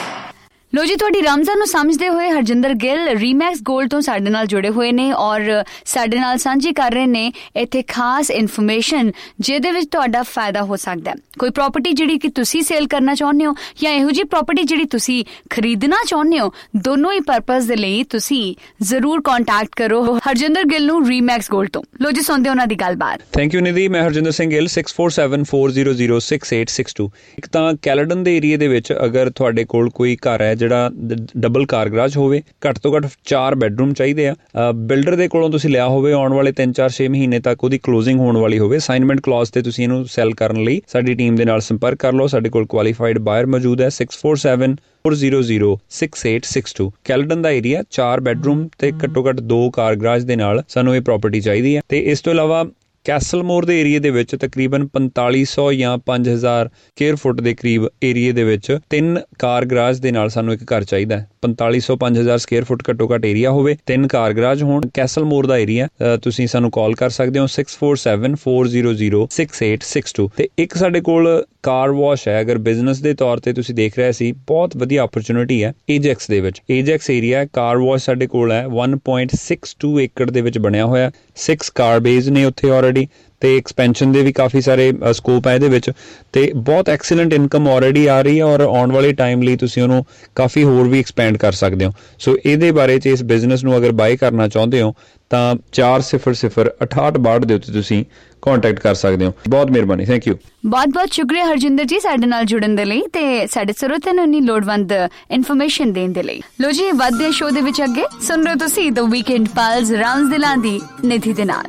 ਲੋ ਜੀ, ਤੁਹਾਡੀ ਰਮਜ਼ਾਨ ਨੂੰ ਸਮਝਦੇ ਹੋਏ Harjinder Gill Remax Gold ਤੋਂ ਸਾਡੇ ਨਾਲ ਜੁੜੇ ਹੋਏ ਨੇ ਔਰ ਸਾਡੇ ਨਾਲ ਸਾਂਝੀ ਕਰ ਰਹੇ ਨੇ ਇੱਥੇ ਖਾਸ ਇਨਫੋਰਮੇਸ਼ਨ ਜਿਹਦੇ ਵਿੱਚ ਤੁਹਾਡਾ ਫਾਇਦਾ ਹੋ ਸਕਦਾ ਹੈ। ਕੋਈ ਪ੍ਰਾਪਰਟੀ ਜਿਹੜੀ ਕਿ ਤੁਸੀਂ ਸੇਲ ਕਰਨਾ ਚਾਹੁੰਦੇ ਹੋ ਜਾਂ ਇਹੋ ਜਿਹੀ ਪ੍ਰਾਪਰਟੀ ਜਿਹੜੀ ਤੁਸੀਂ ਖਰੀਦਣਾ ਚਾਹੁੰਦੇ ਹੋ, ਦੋਨੋਂ ਹੀ ਪਰਪਸ ਦੇ ਲਈ ਤੁਸੀਂ ਜ਼ਰੂਰ ਕੰਟੈਕਟ ਕਰੋ ਹਰਜਿੰਦਰ ਗਿੱਲ ਨੂੰ ਰੀਮੈਕਸ ਗੋਲਡ ਤੋਂ। ਲੋ ਜੀ, ਸੁਣਦੇ ਉਹਨਾਂ ਦੀ ਗੱਲਬਾਤ। Thank you Nidhi. ਮੈਂ Harjinder Singh Gill six four seven four zero zero six eight six two। ਇੱਕ ਤਾਂ ਕੈਲਡਨ ਦੇ ਏਰੀਏ ਦੇ ਵਿੱਚ ਅਗਰ ਤੁਹਾਡੇ ਕੋਲ ਕੋਈ ਘਰ ਹੈ ਜਿਹੜਾ ਡਬਲ ਕਾਰ ਗਰਾਜ ਹੋਵੇ, ਘੱਟ ਤੋਂ ਘੱਟ ਚਾਰ ਬੈਡਰੂਮ ਚਾਹੀਦੇ ਆ, ਬਿਲਡਰ ਦੇ ਕੋਲੋਂ ਤੁਸੀਂ ਲਿਆ ਹੋਵੇ, ਆਉਣ ਵਾਲੇ ਤਿੰਨ ਚਾਰ ਛੇ ਮਹੀਨੇ ਤੱਕ ਉਹਦੀ ਕਲੋਜ਼ਿੰਗ ਹੋਣ ਵਾਲੀ ਹੋਵੇ, ਅਸਾਈਨਮੈਂਟ ਕਲੌਜ਼ ਤੇ ਤੁਸੀਂ ਇਹਨੂੰ ਸੈਲ ਕਰਨ ਲਈ ਸਾਡੀ ਟੀਮ ਦੇ ਨਾਲ ਸੰਪਰਕ ਕਰ ਲਓ। ਸਾਡੇ ਕੋਲ ਕੁਆਲੀਫਾਈਡ ਬਾਇਰ ਮੌਜੂਦ ਹੈ। six four seven four zero zero six eight six two Caledon ਦਾ ਏਰੀਆ, ਚਾਰ ਬੈਡਰੂਮ ਤੇ ਘੱਟੋ ਘੱਟ ਦੋ ਕਾਰ ਗਰਾਜ ਦੇ ਨਾਲ ਸਾਨੂੰ ਇਹ ਪ੍ਰਾਪਰਟੀ ਚਾਹੀਦੀ ਹੈ। ਤੇ ਇਸ ਤੋਂ ਇਲਾਵਾ ਕੈਸਲਮੋਰ ਦੇ ਏਰੀਏ ਦੇ ਵਿੱਚ ਤਕਰੀਬਨ ਪੰਤਾਲੀ ਸੌ ਜਾਂ ਪੰਜ ਹਜ਼ਾਰ ਸਕੁਅਰ ਫੁੱਟ ਦੇ ਕਰੀਬ ਏਰੀਏ ਦੇ ਵਿੱਚ ਤਿੰਨ ਕਾਰ ਗਰਾਜ ਦੇ ਨਾਲ ਸਾਨੂੰ ਇੱਕ ਘਰ ਚਾਹੀਦਾ ਹੈ। ਪੰਤਾਲੀ ਸੌ ਪੰਜ ਹਜ਼ਾਰ ਸਕੁਅਰ ਫੁੱਟ ਘੱਟੋ ਘੱਟ ਏਰੀਆ ਹੋਵੇ, ਤਿੰਨ ਕਾਰ ਗਰਾਜ ਹੋਣ, ਕੈਸਲਮੋਰ ਦਾ ਏਰੀਆ। ਤੁਸੀਂ ਸਾਨੂੰ ਕਾਲ ਕਰ ਸਕਦੇ ਹੋ six four seven four zero zero six eight six two। ਤੇ ਇੱਕ ਸਾਡੇ ਕੋਲ ਕਾਰ ਵਾਸ਼ ਹੈ, ਅਗਰ ਬਿਜ਼ਨਸ ਦੇ ਤੌਰ ਤੇ ਤੁਸੀਂ ਦੇਖ ਰਹੇ ਸੀ, ਬਹੁਤ ਵਧੀਆ ਓਪਰਚੁਨਿਟੀ ਹੈ ਏਜੈਕਸ ਦੇ ਵਿੱਚ। ਏਜੈਕਸ ਏਰੀਆ ਕਾਰ ਵਾਸ਼ ਸਾਡੇ ਕੋਲ ਹੈ one point six two ਏਕੜ ਦੇ ਵਿੱਚ ਬਣਿਆ ਹੋਇਆ, six ਕਾਰ ਬੇਜ਼ ਨੇ ਉੱਥੇ ਆਲਰੇਡੀ ਤੇ ਐਕਸਪੈਂਸ਼ਨ ਦੇ ਵੀ ਕਾਫੀ ਸਾਰੇ ਸਕੋਪ ਹੈ ਇਹਦੇ ਵਿੱਚ ਤੇ ਬਹੁਤ ਐਕਸੀਲੈਂਟ ਇਨਕਮ ਆਲਰੇਡੀ ਆ ਰਹੀ ਹੈ ਔਰ ਆਉਣ ਵਾਲੇ ਟਾਈਮ ਲਈ ਤੁਸੀਂ ਉਹਨੂੰ ਕਾਫੀ ਹੋਰ ਵੀ ਐਕਸਪੈਂਡ ਕਰ ਸਕਦੇ ਹੋ। ਸੋ ਇਹਦੇ ਬਾਰੇ 'ਚ ਇਸ ਬਿਜ਼ਨਸ ਨੂੰ ਅਗਰ ਬਾਈ ਕਰਨਾ ਚਾਹੁੰਦੇ ਹੋ ਤਾਂ ਚਾਰ ਸਿਫਰ ਸਿਫਰ ਅਠਾਹਠ ਬਾਹਠ ਦੇ ਉੱਤੇ ਤੁਸੀਂ ਕੰਟੈਕਟ ਕਰ ਸਕਦੇ ਹੋ। ਬਹੁਤ ਮਿਹਰਬਾਨੀ, ਥੈਂਕ ਯੂ। ਬਹੁਤ ਬਹੁਤ ਸ਼ੁਕਰੀਆ ਹਰਜਿੰਦਰ ਜੀ ਸਾਡੇ ਨਾਲ ਜੁੜਨ ਦੇ ਲਈ ਤੇ ਸਾਡੇ ਸਰੋਤਿਆਂ ਨੂੰ ਇੰਨੀ ਲੋੜਵੰਦ ਇਨਫੋਰਮੇਸ਼ਨ ਦੇਣ ਦੇ ਲਈ। ਲੋ ਜੀ, ਵੱਧਦੇ ਸ਼ੋਅ ਦੇ ਵਿੱਚ ਅੱਗੇ ਸੁਣ ਰਹੇ ਤੁਸੀਂ ਦ ਵੀਕਐਂਡ ਪਲਸ ਰਾਮਸ ਦਿਲਾਂਦੀ ਨਿਧੀ ਦੇ ਨਾਲ।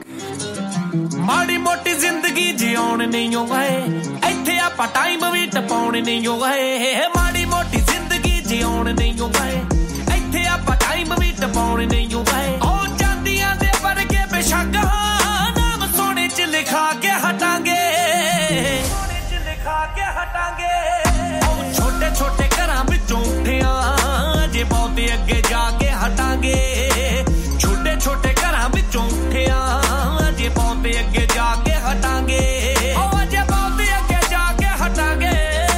ਮਾੜੀ ਮੋਟੀ ਜ਼ਿੰਦਗੀ ਜਿਉਣ ਨਹੀਂ ਓ ਗਏ, ਇੱਥੇ ਆਪਾਂ ਟਾਈਮ ਵੀ ਟਪਾਉਣ ਨਹੀਂ ਓ ਗਏ। ਮਾੜੀ ਮੋਟੀ ਜ਼ਿੰਦਗੀ ਜਿਉਣ ਨਹੀਂ ਓ ਗਏ, ਇੱਥੇ ਆਪਾਂ ਟਾਈਮ ਵੀ ਟਪਾਉਣ ਨਹੀਂ ਓ ਗਏ। ਉਹ ਚਾਂਦੀਆਂ ਦੇ ਵਰਗੇ ਬੇਸ਼ੱਕ ਨਾਮ ਸੋਨੇ 'ਚ ਲਿਖਾ ਕੇ ਹਟਾਂਗੇ, ਸੋਨੇ 'ਚ ਲਿਖਾ ਕੇ ਹਟਾਂਗੇ। ਉਹ ਛੋਟੇ ਛੋਟੇ ਘਰਾਂ ਵਿੱਚੋਂ ਉੱਠਿਆ ਜੇ ਬਹੁਤੇ ਅੱਗੇ ਜਾ ਕੇ ਹਟਾਂਗੇ, ਛੋਟੇ ਛੋਟੇ ਘਰਾਂ ਵਿੱਚੋਂ ਉੱਠਿਆ ਜੇ ਬਹੁਤੇ ਅੱਗੇ ਜਾ ਕੇ ਹਟਾਂਗੇ। ਉਹ ਅਜੇ ਬਹੁਤੇ ਅੱਗੇ ਜਾ ਕੇ ਹਟਾਂਗੇ।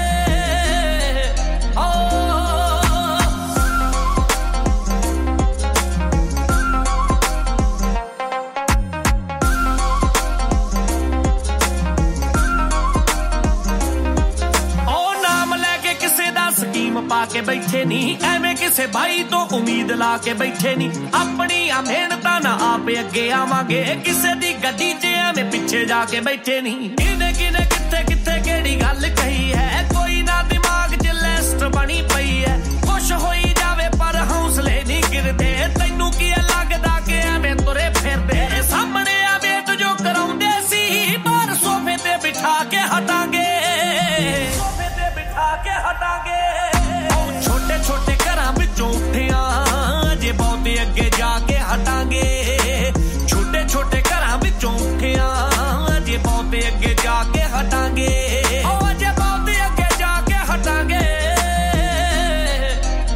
ਉਹ ਨਾਮ ਲੈ ਕੇ ਕਿਸੇ ਦਾ ਸਕੀਮ ਪਾ ਕੇ ਬੈਠੇ ਨਹੀਂ, ਐਵੇਂ ਕਿਸੇ ਬਾਈ ਤੋਂ ਉਮੀਦ ਲਾ ਕੇ ਬੈਠੇ ਨਹੀਂ। ਆਪਣੀਆਂ ਮਿਹਨਤਾਂ ਨਾਲ ਆਪੇ ਅੱਗੇ ਆਵਾਂਗੇ, ਕਿਸੇ ਦੀ ਗੱਡੀ 'ਚ ਐਵੇਂ ਪਿੱਛੇ ਜਾ ਕੇ ਬੈਠੇ ਨਹੀਂ। ਕਿਨੇ ਕਿਨੇ ਕਿੱਥੇ ਕਿੱਥੇ ਕਿਹੜੀ ਗੱਲ ਕਹੀ ਹੈ, ਕੋਈ ਨਾ ਦਿਮਾਗ 'ਚ ਲਿਸਟ ਬਣੀ ਪਈ ਹੈ। ਕੁਛ ਹੋਈ ਜਾਵੇ ਪਰ ਹੌਸਲੇ ਨਹੀਂ ਗਿਰਦੇ, ਤੈਨੂੰ ਕੀ ਲੱਗਦਾ ਕਿ ਐਵੇਂ ਤੁਰੇ ਫਿਰਦੇ। ਸਾਹਮਣੇ ਆ ਵੇਟ ਜੋ ਕਰਾਉਂਦੇ ਸੀ, ਬਾਹਰ ਸੋਫੇ ਤੇ ਬਿਠਾ ਕੇ ਹਟਾਂਗੇ, ਸੋਫੇ ਤੇ ਬਿਠਾ ਕੇ ਹਟਾਂਗੇ। ਛੋਟੇ ਛੋਟੇ ਘਰਾਂ ਵਿੱਚੋਂ ਉੱਠਿਆ ਜੇ ਬਹੁਤੇ ਅੱਗੇ ਜਾ ਕੇ ਹਟਾਂਗੇ, ਛੋਟੇ ਛੋਟੇ ਘਰਾਂ ਵਿੱਚੋਂ ਉੱਠਿਆ ਜੇ ਬਹੁਤੇ ਅੱਗੇ ਜਾ ਕੇ ਹਟਾਂਗੇ। ਉਹ ਜੇ ਬਹੁਤੇ ਅੱਗੇ ਜਾ ਕੇ ਹਟਾਂਗੇ।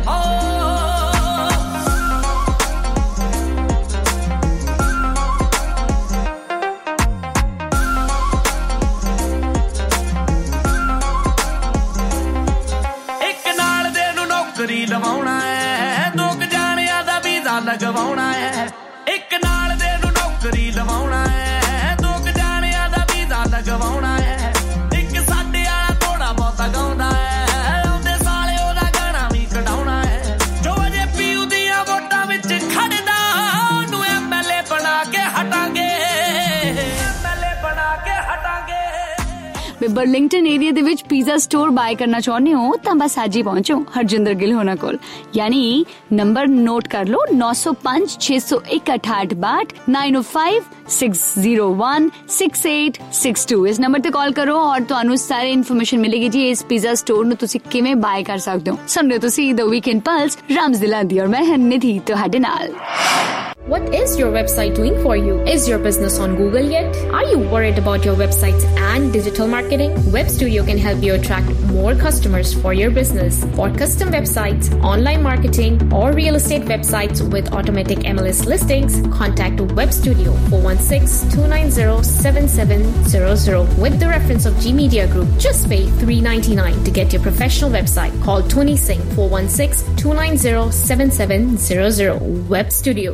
लगवाउणा है एक नाल दे नूं नौकरी लवाउणा है दो क जाणियां दा वीज़ा लगवाउणा है एक साडे वाला थोड़ा बहुता गाउंदा है आउंदे साले ओदा गाना भी कढाउणा है जो अजे पीयू दियां वोटां विच खड़दा ओनूं एमएलए बना के हटांगे एमएलए बना के हटांगे। बर्लिंगटन एरिया ਦੇ ਵਿੱਚ ਪੀਜ਼ਾ ਸਟੋਰ ਬਾਏ ਕਰਨਾ ਚਾਹੁੰਦੇ ਹੋ ਤਾਂ ਬਸ ਅੱਜ ਹੀ ਪਹੁੰਚੋ ਹਰਜਿੰਦਰ ਗਿੱਲ ਹੋਣਾ ਕੋਲ ਯਾਨੀ ਨੰਬਰ ਨੋਟ ਕਰ ਲਓ ਨੌ ਸੌ ਪੰਜ ਛੇ ਸੌ ਇੱਕ ਅਠਾਹਠ ਬਾਹਠ nine oh five six zero one six eight six two ਇਸ ਨੰਬਰ ਤੇ ਕਾਲ ਕਰੋ ਔਰ ਤੁਹਾਨੂੰ ਸਾਰੀ ਇਨਫੋਰਮੇਸ਼ਨ ਮਿਲੇਗੀ ਜੀ ਇਸ ਪੀਜ਼ਾ ਸਟੋਰ ਨੂੰ ਤੁਸੀਂ ਕਿਵੇਂ ਬਾਏ ਕਰ ਸਕਦੇ ਹੋ। ਸੁਣਦੇ ਹੋ ਤੁਸੀਂ ਦ ਵੀਕਐਂਡ ਪਲਸ ਰਾਮਜ਼ ਦਿਲਾਂਦੀ ਔਰ ਮੈਂ ਨਿਧੀ ਤੁਹਾਡੇ ਨਾਲ। What is your website doing for you? Is your business on Google yet? Are you worried about your websites and digital marketing? Web Studio can help you attract more customers for your business. For custom websites, online marketing, or real estate websites with automatic M L S listings, contact Web Studio four one six, two nine zero, seven seven zero zero with the reference of G Media Group. Just pay three ninety-nine to get your professional website. Call Tony Singh four one six, two nine zero, seven seven zero zero. Web Studio.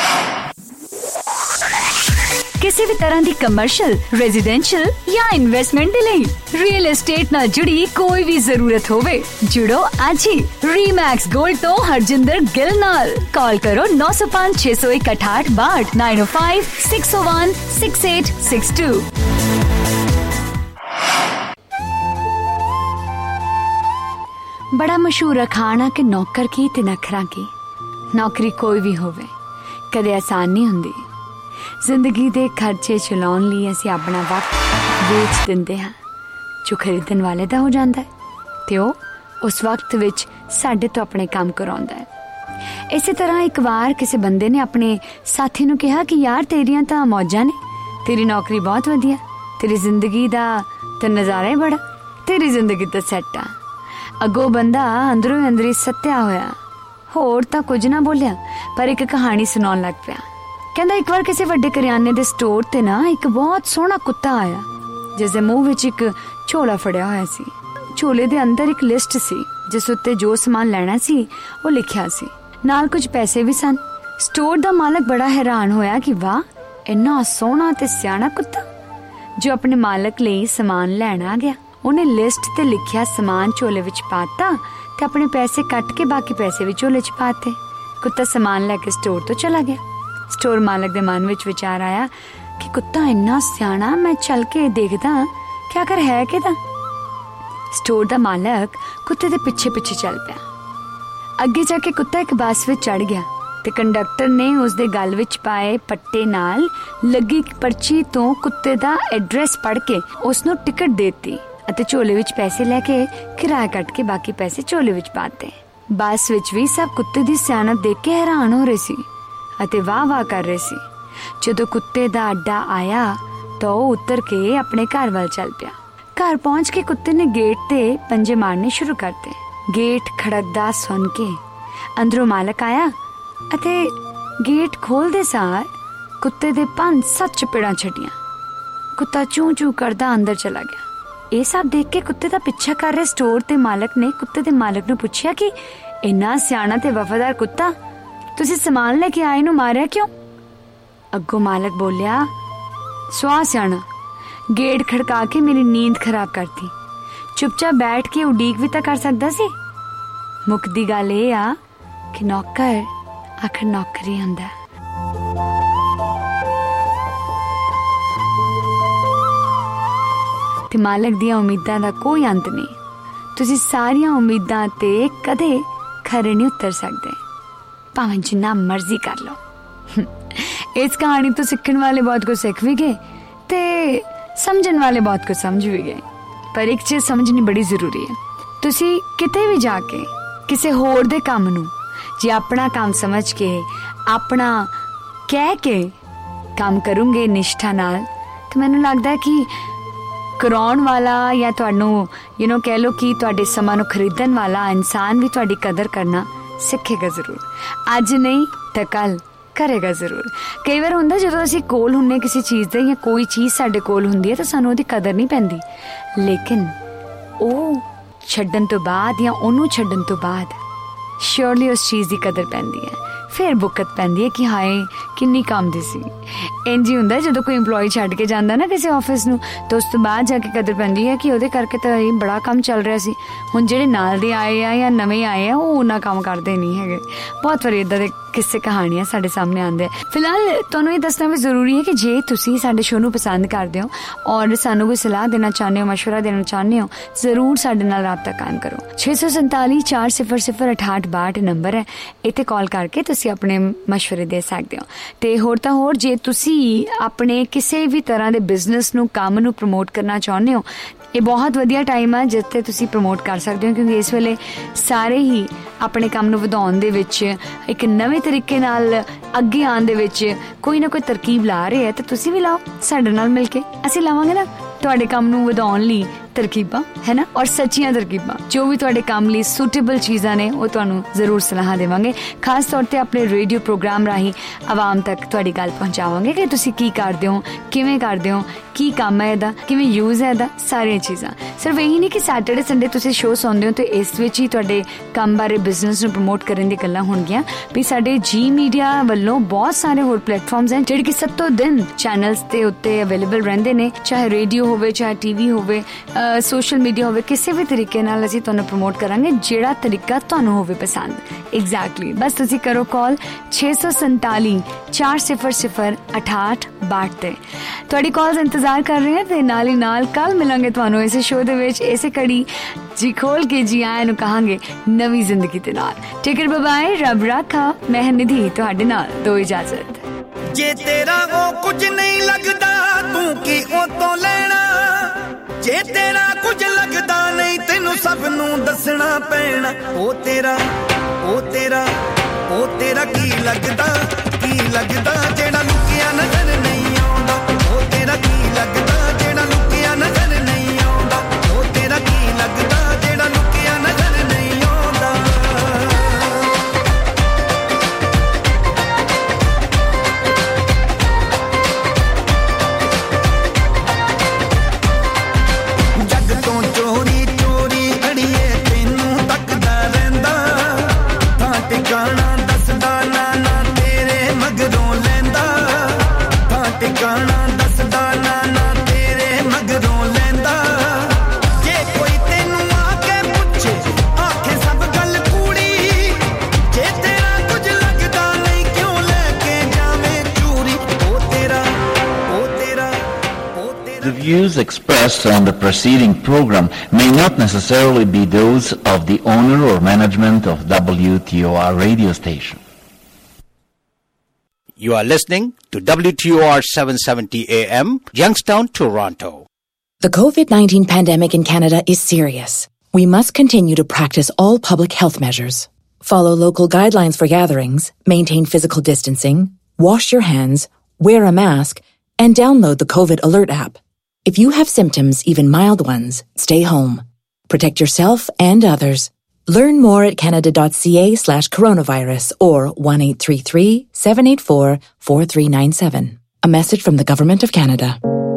ਕਿਸੇ ਵੀ ਤਰ੍ਹਾਂ ਦੀ commercial, residential ਜਾਂ investment ਦੇ ਲਈ real estate ਨਾਲ ਜੁੜੀ ਕੋਈ ਵੀ ਜ਼ਰੂਰਤ ਹੋਵੇ ਜੁੜੋ ਅੱਜ ਹੀ ਰੀਮੈਕਸ ਗੋਲਡ ਤੋਂ ਹਰਜਿੰਦਰ ਗਿੱਲ ਨਾਲ। ਕਾਲ ਕਰੋ ਨੌ ਸੌ ਪੰਜ ਛੇ ਸੌ ਇੱਕ ਅਠਾਹਠ ਬਾਹਠ nine oh five six oh one six eight six two. ਬੜਾ ਮਸ਼ਹੂਰ ਅਖਾਣਾ ਕਿ ਨੌਕਰ ਕੀ ਤੇ ਨਖਰਾ ਕੀ। ਨੌਕਰੀ ਕੋਈ ਵੀ ਹੋਵੇ ਕਦੇ ਆਸਾਨ ਨਹੀਂ ਹੁੰਦੀ। ਜ਼ਿੰਦਗੀ ਦੇ ਖਰਚੇ ਚਲਾਉਣ ਲਈ ਅਸੀਂ ਆਪਣਾ ਵਕਤ ਵੇਚ ਦਿੰਦੇ ਹਾਂ ਜੋ ਖਰੀਦਣ ਵਾਲੇ ਦਾ ਹੋ ਜਾਂਦਾ ਹੈ ਤੇ ਉਹ ਉਸ ਵਕਤ ਵਿੱਚ ਸਾਡੇ ਤੋਂ ਆਪਣੇ ਕੰਮ ਕਰਾਉਂਦਾ ਹੈ। ਇਸੇ ਤਰ੍ਹਾਂ ਇੱਕ ਵਾਰ ਕਿਸੇ ਬੰਦੇ ਨੇ ਆਪਣੇ ਸਾਥੀ ਨੂੰ ਕਿਹਾ ਕਿ ਯਾਰ ਤੇਰੀਆਂ ਤਾਂ ਮੌਜਾਂ ਨੇ, ਤੇਰੀ ਨੌਕਰੀ ਬਹੁਤ ਵਧੀਆ, ਤੇਰੀ ਜ਼ਿੰਦਗੀ ਦਾ ਤਾਂ ਨਜ਼ਾਰਾ ਹੀ ਬੜਾ, ਤੇਰੀ ਜ਼ਿੰਦਗੀ ਤਾਂ ਸੈੱਟ ਆ। ਅੱਗੋਂ ਬੰਦਾ ਅੰਦਰੋਂ ਹੀ ਅੰਦਰੀ ਸੱਤਿਆ ਹੋਇਆ ਹੋਰ ਤਾਂ ਕੁਝ ਨਾ ਬੋਲਿਆ ਪਰ ਇੱਕ ਕਹਾਣੀ ਸੁਣਾਉਣ ਲੱਗ ਪਿਆ। ਕਹਿੰਦਾ ਇੱਕ ਵਾਰ ਕਿਸੇ ਵੱਡੇ ਕਰਿਆਨੇ ਦੇ ਸਟੋਰ ਤੇ ਨਾ ਇੱਕ ਬਹੁਤ ਸੋਹਣਾ ਕੁੱਤਾ ਆਇਆ ਜਿਸ ਦੇ ਮੂੰਹ ਵਿੱਚ ਇੱਕ ਝੋਲਾ ਫੜਿਆ ਹੋਇਆ ਸੀ। ਝੋਲੇ ਦੇ ਅੰਦਰ ਇੱਕ ਲਿਸਟ ਸੀ ਜਿਸ ਉੱਤੇ ਜੋ ਸਮਾਨ ਲੈਣਾ ਸੀ ਉਹ ਲਿਖਿਆ ਸੀ, ਨਾਲ ਕੁਝ ਪੈਸੇ ਵੀ ਸਨ। ਸਟੋਰ ਦਾ ਮਾਲਕ ਬੜਾ ਹੈਰਾਨ ਹੋਇਆ ਕਿ ਵਾਹ, ਇੰਨਾ ਸੋਹਣਾ ਤੇ ਸਿਆਣਾ ਕੁੱਤਾ ਜੋ ਆਪਣੇ ਮਾਲਕ ਲਈ ਸਮਾਨ ਲੈਣ ਆ ਗਿਆ। ਉਹਨੇ ਲਿਸਟ ਤੇ ਲਿਖਿਆ ਸਮਾਨ ਝੋਲੇ ਵਿੱਚ ਪਾਤਾ ਤੇ ਆਪਣੇ ਪੈਸੇ ਕੱਟ ਕੇ ਬਾਕੀ ਪੈਸੇ ਵੀ ਝੋਲੇ 'ਚ ਪਾਤੇ। ਕੁੱਤਾ ਸਮਾਨ ਲੈ ਕੇ ਸਟੋਰ ਤੋਂ ਚਲਾ ਗਿਆ। ਸਟੋਰ ਮਾਲਕ ਦੇ ਮਨ ਵਿੱਚ ਵਿਚਾਰ ਆਇਆ ਕਿ ਕੁੱਤਾ ਇੰਨਾ ਸਿਆਣਾ, ਮੈਂ ਚੱਲ ਕੇ ਦੇਖਦਾ ਕਿ ਆਖਰ ਹੈ ਕਿਹਦਾ। ਸਟੋਰ ਦਾ ਮਾਲਕ ਕੁੱਤੇ ਦੇ ਪਿੱਛੇ ਪਿੱਛੇ ਚੱਲ ਪਿਆ। ਅੱਗੇ ਜਾ ਕੇ ਕੁੱਤਾ ਇੱਕ ਬੱਸ ਵਿੱਚ ਚੜ ਗਿਆ ਤੇ ਕੰਡਕਟਰ ਨੇ ਉਸਦੇ ਗਲ ਵਿੱਚ ਪਾਏ ਪੱਟੇ ਨਾਲ ਲੱਗੀ ਪਰਚੀ ਤੋਂ ਕੁੱਤੇ ਦਾ ਐਡਰੈਸ ਪੜ੍ਹ ਕੇ ਉਸ ਨੂੰ ਟਿਕਟ ਦੇ ਦਿੱਤੀ ਅਤੇ ਝੋਲੇ ਵਿੱਚ ਪੈਸੇ ਲੈ ਕੇ ਕਿਰਾਇਆ ਕੱਟ ਕੇ ਬਾਕੀ ਪੈਸੇ ਝੋਲੇ ਵਿੱਚ ਪਾਤੇ। ਬੱਸ ਵਿੱਚ ਵੀ ਸਭ ਕੁੱਤੇ ਦੀ ਸਿਆਣਪ ਦੇਖ ਕੇ ਹੈਰਾਨ ਹੋ ਰਹੇ ਸੀ ਅਤੇ ਵਾਹ ਵਾਹ ਕਰ ਰਹੇ ਸੀ। ਜਦੋਂ ਕੁੱਤੇ ਦਾ ਅੱਡਾ ਆਇਆ ਤਾਂ ਉਹ ਉਤਰ ਕੇ ਆਪਣੇ ਘਰ ਵੱਲ ਚੱਲ ਪਿਆ। ਘਰ ਪਹੁੰਚ ਕੇ ਕੁੱਤੇ ਨੇ ਗੇਟ ਤੇ ਪੰਜੇ ਮਾਰਨੇ ਸ਼ੁਰੂ ਕਰਤੇ। ਗੇਟ ਖੜਕਦਾ ਸੁਣ ਕੇ ਅੰਦਰੋਂ ਮਾਲਕ ਆਇਆ ਅਤੇ ਗੇਟ ਖੋਲਦੇ ਸਾਰ ਕੁੱਤੇ ਦੇ ਪੰਜ ਸੱਤ ਚਪੇੜਾਂ ਛੱਡੀਆਂ। ਕੁੱਤਾ ਚੂੰ ਚੂੰ ਕਰਦਾ ਅੰਦਰ ਚਲਾ ਗਿਆ। ਇਹ ਸਭ ਦੇਖ ਕੇ ਕੁੱਤੇ ਦਾ ਪਿੱਛਾ ਕਰ ਰਹੇ ਸਟੋਰ ਤੇ ਮਾਲਕ ਨੇ ਕੁੱਤੇ ਦੇ ਮਾਲਕ ਨੂੰ ਪੁੱਛਿਆ ਕਿ ਇੰਨਾ ਸਿਆਣਾ ਤੇ ਵਫਾਦਾਰ ਕੁੱਤਾ ਤੁਸੀਂ ਸਮਾਨ ਲੈ ਕੇ ਆਏ ਨੂੰ ਮਾਰਿਆ ਕਿਉਂ? ਅੱਗੋਂ ਮਾਲਕ ਬੋਲਿਆ, ਸਵਾ ਸਿਆਣਾ, ਗੇਟ ਖੜਕਾ ਕੇ ਮੇਰੀ ਨੀਂਦ ਖਰਾਬ ਕਰਤੀ। ਚੁੱਪਚਾਪ ਬੈਠ ਕੇ ਉਡੀਕ ਵੀ ਤਾਂ ਕਰ ਸਕਦਾ ਸੀ। ਮੁੱਕਦੀ ਗੱਲ ਇਹ ਆ ਕਿ ਨੌਕਰ ਆਖਰ ਨੌਕਰੀ ਹੁੰਦਾ। ਤੇ ਮਾਲਕ ਦੀਆਂ ਉਮੀਦਾਂ ਦਾ ਕੋਈ ਅੰਤ ਨਹੀਂ। ਤੁਸੀਂ ਸਾਰੀਆਂ ਉਮੀਦਾਂ ਤੇ ਕਦੇ ਖਰੇ ਨਹੀਂ ਉਤਰ ਸਕਦੇ, ਭਾਵੇਂ ਜਿੰਨਾ ਮਰਜ਼ੀ ਕਰ ਲਓ। ਇਸ ਕਹਾਣੀ ਤੋਂ ਸਿੱਖਣ ਵਾਲੇ ਬਹੁਤ ਕੁਝ ਸਿੱਖ ਵੀ ਗਏ ਤੇ ਸਮਝਣ ਵਾਲੇ ਬਹੁਤ ਕੁਝ ਸਮਝ ਵੀ ਗਏ। ਪਰ ਇੱਕ ਚੀਜ਼ ਸਮਝਣੀ ਬੜੀ ਜ਼ਰੂਰੀ ਹੈ। ਤੁਸੀਂ ਕਿਤੇ ਵੀ ਜਾ ਕੇ ਕਿਸੇ ਹੋਰ ਦੇ ਕੰਮ ਨੂੰ ਜੇ ਆਪਣਾ ਕੰਮ ਸਮਝ ਕੇ ਆਪਣਾ ਕਹਿ ਕੇ ਕੰਮ ਕਰੋਗੇ ਨਿਸ਼ਠਾ ਨਾਲ, ਤਾਂ ਮੈਨੂੰ ਲੱਗਦਾ ਕਿ ਕਰਾਉਣ ਵਾਲਾ ਜਾਂ ਤੁਹਾਨੂੰ ਯੂ ਨੋ ਕਹਿ ਲਓ ਕਿ ਤੁਹਾਡੇ ਸਮਾਂ ਨੂੰ ਖਰੀਦਣ ਵਾਲਾ ਇਨਸਾਨ ਵੀ ਤੁਹਾਡੀ ਕਦਰ ਕਰਨਾ ਸਿੱਖੇਗਾ ਜ਼ਰੂਰ। ਅੱਜ ਨਹੀਂ ਤਾਂ ਕੱਲ ਕਰੇਗਾ ਜ਼ਰੂਰ। ਕਈ ਵਾਰ ਹੁੰਦਾ ਜਦੋਂ ਅਸੀਂ ਕੋਲ ਹੁੰਨੇ ਕਿਸੇ ਚੀਜ਼ ਦੇ ਜਾਂ ਕੋਈ ਚੀਜ਼ ਸਾਡੇ ਕੋਲ ਹੁੰਦੀ ਹੈ ਤਾਂ ਸਾਨੂੰ ਉਹਦੀ ਕਦਰ ਨਹੀਂ ਪੈਂਦੀ, ਲੇਕਿਨ ਉਹ ਛੱਡਣ ਤੋਂ ਬਾਅਦ ਜਾਂ ਉਹਨੂੰ ਛੱਡਣ ਤੋਂ ਬਾਅਦ ਸ਼ੋਰਲੀ ਉਸ ਚੀਜ਼ ਦੀ ਕਦਰ ਪੈਂਦੀ ਹੈ। ਫਿਰ ਬੁੱਕਤ ਪੈਂਦੀ ਹੈ ਕਿ ਹਾਏ ਕਿੰਨੀ ਕੰਮ ਦੀ ਸੀ। ਇੰਝ ਹੀ ਹੁੰਦਾ ਜਦੋਂ ਕੋਈ ਇੰਪਲੋਈ ਛੱਡ ਕੇ ਜਾਂਦਾ ਨਾ ਕਿਸੇ ਆਫਿਸ ਨੂੰ, ਤਾਂ ਉਸ ਤੋਂ ਬਾਅਦ ਜਾ ਕੇ ਕਦਰ ਪੈਂਦੀ ਹੈ ਕਿ ਉਹਦੇ ਕਰਕੇ ਤਾਂ ਇਹ ਬੜਾ ਕੰਮ ਚੱਲ ਰਿਹਾ ਸੀ। ਹੁਣ ਜਿਹੜੇ ਨਾਲ ਦੇ ਆਏ ਆ ਜਾਂ ਨਵੇਂ ਆਏ ਆ ਉਹ ਉਹਨਾਂ ਕੰਮ ਕਰਦੇ ਨਹੀਂ ਹੈਗੇ। ਬਹੁਤ ਵਾਰੀ ਇੱਦਾਂ ਦੇ ਕਿਸੇ ਕਹਾਣੀਆਂ ਸਾਡੇ ਸਾਹਮਣੇ ਆਉਂਦੇ। ਫਿਲਹਾਲ ਤੁਹਾਨੂੰ ਇਹ ਦੱਸਣਾ ਵੀ ਜ਼ਰੂਰੀ ਹੈ ਕਿ ਜੇ ਤੁਸੀਂ ਸਾਡੇ ਸ਼ੋਅ ਨੂੰ ਪਸੰਦ ਕਰਦੇ ਹੋ ਔਰ ਸਾਨੂੰ ਕੋਈ ਸਲਾਹ ਦੇਣਾ ਚਾਹੁੰਦੇ ਹੋ, ਮਸ਼ਵਰਾ ਦੇਣਾ ਚਾਹੁੰਦੇ ਹੋ, ਜ਼ਰੂਰ ਸਾਡੇ ਨਾਲ ਰਾਬਤਾ ਕਾਇਮ ਕਰੋ। ਛੇ ਸੌ ਸੰਤਾਲੀ ਚਾਰ ਸਿਫਰ ਸਿਫਰ ਅਠਾਹਠ ਬਾਹਠ ਨੰਬਰ ਹੈ, ਇੱਥੇ ਕਾਲ ਕਰਕੇ ਤੁਸੀਂ ਆਪਣੇ ਮਸ਼ਵਰੇ ਦੇ ਸਕਦੇ ਹੋ। ਤੇ ਹੋਰ ਤਾਂ ਹੋਰ, ਜੇ ਤੁਸੀਂ ਆਪਣੇ ਕਿਸੇ ਵੀ ਤਰ੍ਹਾਂ ਦੇ ਬਿਜ਼ਨਸ ਨੂੰ, ਕੰਮ ਨੂੰ ਪ੍ਰਮੋਟ ਕਰਨਾ ਚਾਹੁੰਦੇ ਹੋ, ਇਹ ਬਹੁਤ ਵਧੀਆ ਟਾਈਮ ਆ ਜਿੱਥੇ ਤੁਸੀਂ ਪ੍ਰਮੋਟ ਕਰ ਸਕਦੇ ਹੋ, ਕਿਉਂਕਿ ਇਸ ਵੇਲੇ ਸਾਰੇ ਹੀ ਆਪਣੇ ਕੰਮ ਨੂੰ ਵਧਾਉਣ ਦੇ ਵਿੱਚ, ਇੱਕ ਨਵੇਂ ਤਰੀਕੇ ਨਾਲ ਅੱਗੇ ਆਉਣ ਦੇ ਵਿੱਚ ਕੋਈ ਨਾ ਕੋਈ ਤਰਕੀਬ ਲਾ ਰਹੇ ਹੈ। ਤੇ ਤੁਸੀਂ ਵੀ ਲਾਓ ਸਾਡੇ ਨਾਲ ਮਿਲ ਕੇ, ਅਸੀਂ ਲਾਵਾਂਗੇ ਨਾ ਤੁਹਾਡੇ ਕੰਮ ਨੂੰ ਵਧਾਉਣ ਲਈ ਤਰਕੀਬਾਂ, ਹੈ ਨਾ, ਔਰ ਸੱਚੀਆਂ ਤਰਕੀਬਾਂ। ਜੋ ਵੀ ਤੁਹਾਡੇ ਕੰਮ ਲਈ ਸੂਟੇਬਲ ਚੀਜ਼ਾਂ ਨੇ ਉਹ ਤੁਹਾਨੂੰ ਜ਼ਰੂਰ ਸਲਾਹ ਦੇਵਾਂਗੇ। ਖਾਸ ਤੌਰ ਤੇ ਆਪਣੇ ਰੇਡੀਓ ਪ੍ਰੋਗਰਾਮ ਰਾਹੀਂ ਆਵਾਮ ਤੱਕ ਤੁਹਾਡੀ ਗੱਲ ਪਹੁੰਚਾਵਾਂਗੇ ਕਿ ਤੁਸੀਂ ਕੀ ਕਰਦੇ ਹੋ, ਕਿਵੇਂ ਕਰਦੇ ਹੋ, ਕੀ ਕੰਮ ਹੈ ਇਹਦਾ, ਕਿਵੇਂ ਯੂਜ਼ ਹੈ ਇਹਦਾ, ਸਾਰੀਆਂ ਚੀਜ਼ਾਂ। ਸਿਰਫ ਇਹੀ ਨਹੀਂ ਕਿ ਸੈਟਰਡੇ ਸੰਡੇ ਤੁਸੀਂ ਸ਼ੋਅ ਸੁਣਦੇ ਹੋ ਤੇ ਇਸ ਵਿੱਚ ਹੀ ਤੁਹਾਡੇ ਕੰਮ ਬਾਰੇ, ਬਿਜ਼ਨਸ ਨੂੰ ਪ੍ਰਮੋਟ ਕਰਨ ਦੀ ਗੱਲਾਂ ਹੋਣਗੀਆਂ। ਵੀ ਸਾਡੇ ਜੀ ਮੀਡੀਆ ਵੱਲੋਂ ਬਹੁਤ ਸਾਰੇ ਹੋਰ ਪਲੇਟਫਾਰਮਸ ਹਨ ਜਿਹੜੇ ਕਿ ਸੱਤੋਂ ਦਿਨ ਚੈਨਲਸ ਦੇ ਉੱਤੇ ਅਵੇਲੇਬਲ ਰਹਿੰਦੇ ਨੇ, ਚਾਹੇ ਰੇਡੀਓ ਹੋਵੇ, ਚਾਹੇ ਟੀਵੀ ਹੋਵੇ, ਸੋਸ਼ਲ ਮੀਡੀਆ ਹੋਵੇ, ਕਿਸੇ ਵੀ ਤਰੀਕੇ ਨਾਲ ਅਸੀਂ ਤੁਹਾਨੂੰ ਪ੍ਰਮੋਟ ਕਰਾਂਗੇ ਜਿਹੜਾ ਤਰੀਕਾ ਤੁਹਾਨੂੰ ਹੋਵੇ ਪਸੰਦ। ਐਗਜ਼ੈਕਟਲੀ, ਬਸ ਤੁਸੀਂ ਕਰੋ ਕਾਲ ਛੇ ਸੌ ਸੰਤਾਲੀ ਚਾਰ ਸਿਫਰ ਸਿਫਰ ਅਠਾਹਠ ਬਾਹਠ ਤੇ। ਤੁਹਾਡੀ ਕਾਲਸ ਇੰਤਜ਼ਾਰ ਕਰ ਰਹੇ ਹਾਂ ਤੇ ਨਾਲ ਹੀ ਨਾਲ ਕੱਲ ਮਿਲਾਂਗੇ ਤੁਹਾਨੂੰ ਇਸੇ ਸ਼ੋਅ ਦੇ ਵਿੱਚ, ਇਸੇ ਕੜੀ ਜੀ ਖੋਲ ਕੇ ਜੀ ਆਇਆਂ ਨੂੰ ਕਹਾਂਗੇ ਨਵੀਂ ਜ਼ਿੰਦਗੀ ਦੇ ਨਾਲ। ਟੇਕ ਕੇਅਰ, ਬਾਏ ਬਾਏ, ਰੱਬ ਰਾਖਾ। ਮੈਂ ਨਿਧੀ ਤੁਹਾਡੇ ਨਾਲ ਦੋ ਇਜਾਜ਼ਤ। ਜੇ ਤੇਰਾ ਉਹ ਕੁਝ ਨਹੀਂ ਲੱਗਦਾ ਤੂੰ ਕੀ ਉਹ ਤੋਂ ਲੈਣਾ, ਜੇ ਤੇਰਾ ਕੁਝ ਲੱਗਦਾ ਨਹੀਂ ਤੈਨੂੰ ਸਭ ਨੂੰ ਦੱਸਣਾ ਪੈਣਾ। ਉਹ ਤੇਰਾ ਉਹ ਤੇਰਾ ਉਹ ਤੇਰਾ ਕੀ ਲੱਗਦਾ, ਕੀ ਲੱਗਦਾ ਜਿਹੜਾ ਲੁਕਿਆ ਨਜ਼ਰ ਨਹੀਂ ਆਉਂਦਾ। ਉਹ ਤੇਰਾ ਕੀ ਲੱਗਦਾ ਜਿਹੜਾ ਲੁਕਿਆ ਨਜ਼ਰ ਨਹੀਂ ਆਉਂਦਾ। ਉਹ ਤੇਰਾ ਕੀ ਲੱਗਦਾ ਜਿਹੜਾ ਲੁਕਿਆ ਨਜ਼ਰ ਨਹੀਂ ਆਉਂਦਾ। ਜੱਗ ਤੋਂ ਚੋਰੀ ਚੋਰੀ ਅੜੀਏ ਤੈਨੂੰ ਤੱਕਦਾ ਰਹਿੰਦਾ, ਥਾਂ ਟਿਕਾਣਾ ਦੱਸਦਾ ਨਾ ਨਾ ਤੇਰੇ ਮਗਰੋਂ ਲੈਂਦਾ। ਥਾਂ ਟਿਕਾਣਾ ਦੱਸਦਾ ਨਾ ਨਾ ਤੇਰੇ ਮਗਰੋਂ ਲੈਂਦਾ। ਜੇ ਕੋਈ ਤੈਨੂੰ ਆ ਕੇ ਪੁੱਛੇ ਆਖੇ ਸਭ ਗੱਲ ਕੂੜੀ, ਜੇ ਤੇਰਾ ਕੁਝ ਲੱਗਦਾ ਨਹੀਂ ਕਿਉਂ ਲੈ ਕੇ ਜਾਵੇਂ ਚੂਰੀ। ਉਹ ਤੇਰਾ ਉਹ ਤੇਰਾ The views expressed on the preceding program may not necessarily be those of the owner or management of W T O R radio station. You are listening to W T O R seven seventy A M, Youngstown, Toronto. The COVID nineteen pandemic in Canada is serious. We must continue to practice all public health measures. Follow local guidelines for gatherings, maintain physical distancing, wash your hands, wear a mask, and download the COVID Alert app. If you have symptoms, even mild ones, stay home. Protect yourself and others. Learn more at canada.ca slash coronavirus or one eight three three, seven eight four, four three nine seven. A message from the Government of Canada.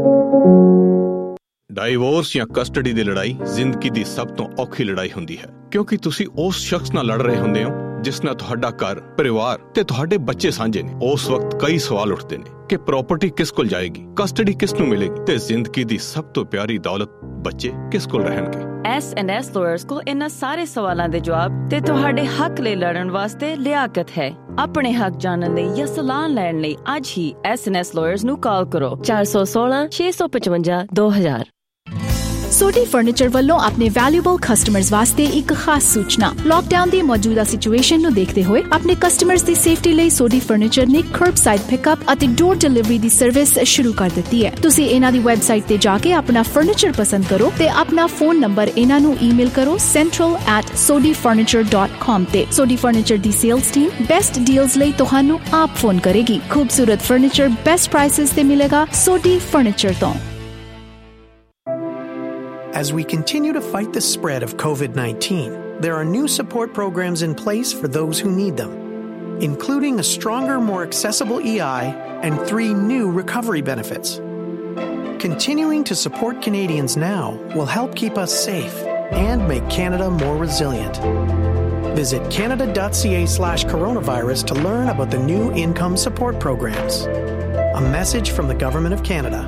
Divorce ਜਾਂ custody ਦੀ ਲੜਾਈ ਜ਼ਿੰਦਗੀ ਦੀ ਸਭ ਤੋਂ ਔਖੀ ਲੜਾਈ ਹੁੰਦੀ ਹੈ, ਕਿਉਂਕਿ ਤੁਸੀਂ ਉਸ ਸ਼ਖਸ ਨਾਲ ਲੜ ਰਹੇ ਹੁੰਦੇ ਹੋ ਜਿਸ ਨਾਲ ਤੁਹਾਡਾ ਘਰ, ਪਰਿਵਾਰ ਤੇ ਤੁਹਾਡੇ ਬੱਚੇ ਸਾਂਝੇ ਨੇ। ਉਸ ਵਕਤ ਕਈ ਸਵਾਲ ਉੱਠਦੇ ਨੇ ਕਿ ਪ੍ਰਾਪਰਟੀ ਕਿਸ ਕੋਲ ਜਾਏਗੀ, ਕਸਟਡੀ ਕਿਸ ਨੂੰ ਮਿਲੇਗੀ ਤੇ ਜ਼ਿੰਦਗੀ ਦੀ ਸਭ ਤੋਂ ਪਿਆਰੀ ਦੌਲਤ ਬੱਚੇ ਕਿਸ ਕੋਲ ਰਹਿਣਗੇ। ਐਸ ਐਂਡ ਐਸ ਲਾਇਰਸ ਕੋਲ ਇਹਨਾਂ ਸਾਰੇ ਸਵਾਲਾਂ ਦੇ ਜਵਾਬ ਤੇ ਤੁਹਾਡੇ ਹੱਕ ਲਈ ਲੜਨ ਵਾਸਤੇ ਲਿਆਕਤ ਹੈ। ਆਪਣੇ ਹੱਕ ਜਾਣਨ ਲਈ ਜਾਂ ਸਲਾਹ ਲੈਣ ਲਈ ਅੱਜ ਹੀ ਐਸ ਐਂਡ ਐਸ ਲਾਇਰਸ ਨੂੰ ਕਾਲ ਕਰੋ ਚਾਰ ਸੌ ਸੋਲਾਂ ਛੇ ਸੌ ਪਚਵੰਜਾ ਦੋ ਹਜ਼ਾਰ। ਸੋਢੀ ਫਰਨੀਚਰ ਵੱਲੋਂ ਆਪਣੇ ਵੈਲਿਊਬਲ ਕਸਟਮਰਸ ਵਾਸਤੇ ਇੱਕ ਖਾਸ ਸੂਚਨਾ। ਲਾਕਡਾਊਨ ਦੀ ਮੌਜੂਦਾ ਸਿਚੁਏਸ਼ਨ ਨੂੰ ਦੇਖਦੇ ਹੋਏ ਆਪਣੇ ਕਸਟਮਰਸ ਦੀ ਸੇਫਟੀ ਲਈ ਸੋਢੀ ਫਰਨੀਚਰ ਨੇ ਕਰਬਸਾਈਡ ਪਿਕਅਪ ਅਤੇ ਡੋਰ ਡਿਲੀਵਰੀ ਦੀ ਸਰਵਿਸ ਸ਼ੁਰੂ ਕਰ ਦਿੱਤੀ ਹੈ। ਤੁਸੀਂ ਇਹਨਾਂ ਦੀ ਵੈਬਸਾਈਟ ਤੇ ਜਾ ਕੇ ਆਪਣਾ ਫਰਨੀਚਰ ਪਸੰਦ ਕਰੋ ਤੇ ਆਪਣਾ ਫੋਨ ਨੰਬਰ ਇਹਨਾਂ ਨੂੰ ਈਮੇਲ ਕਰੋ central at sodhi furniture dot com ਤੇ। ਸੋਢੀ ਫਰਨੀਚਰ ਦੀ ਸੇਲਸ ਟੀਮ ਬੈਸਟ ਡੀਲਸ ਲਈ ਤੁਹਾਨੂੰ ਆਪ ਫੋਨ ਕਰੇਗੀ। ਖੂਬਸੂਰਤ ਫਰਨੀਚਰ ਬੈਸਟ ਪ੍ਰਾਈਸਸ ਤੇ ਮਿਲੇਗਾ ਸੋਢੀ ਫਰਨੀਚਰ ਤੋਂ। As we continue to fight the spread of COVID nineteen, there are new support programs in place for those who need them, including a stronger, more accessible E I and three new recovery benefits. Continuing to support Canadians now will help keep us safe and make Canada more resilient. Visit canada.ca slash coronavirus to learn about the new income support programs. A message from the Government of Canada.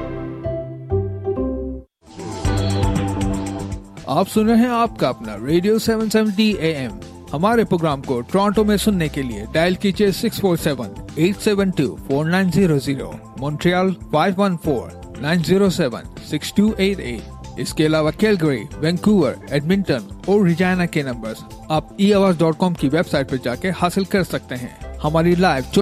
आप सुन रहे हैं आपका अपना radio seven seventy A M. हमारे program को Toronto में सुनने के लिए डायल कीजिए six four seven eight seven two four nine zero zero, Montreal five one four nine zero seven six two eight eight. इसके अलावा कैलगरी, वैंकूवर, एडमिंटन और रिजाइना के नंबर्स आप ई आवाज डॉट कॉम की वेबसाइट पर जाके हासिल कर सकते हैं। हमारी लाइव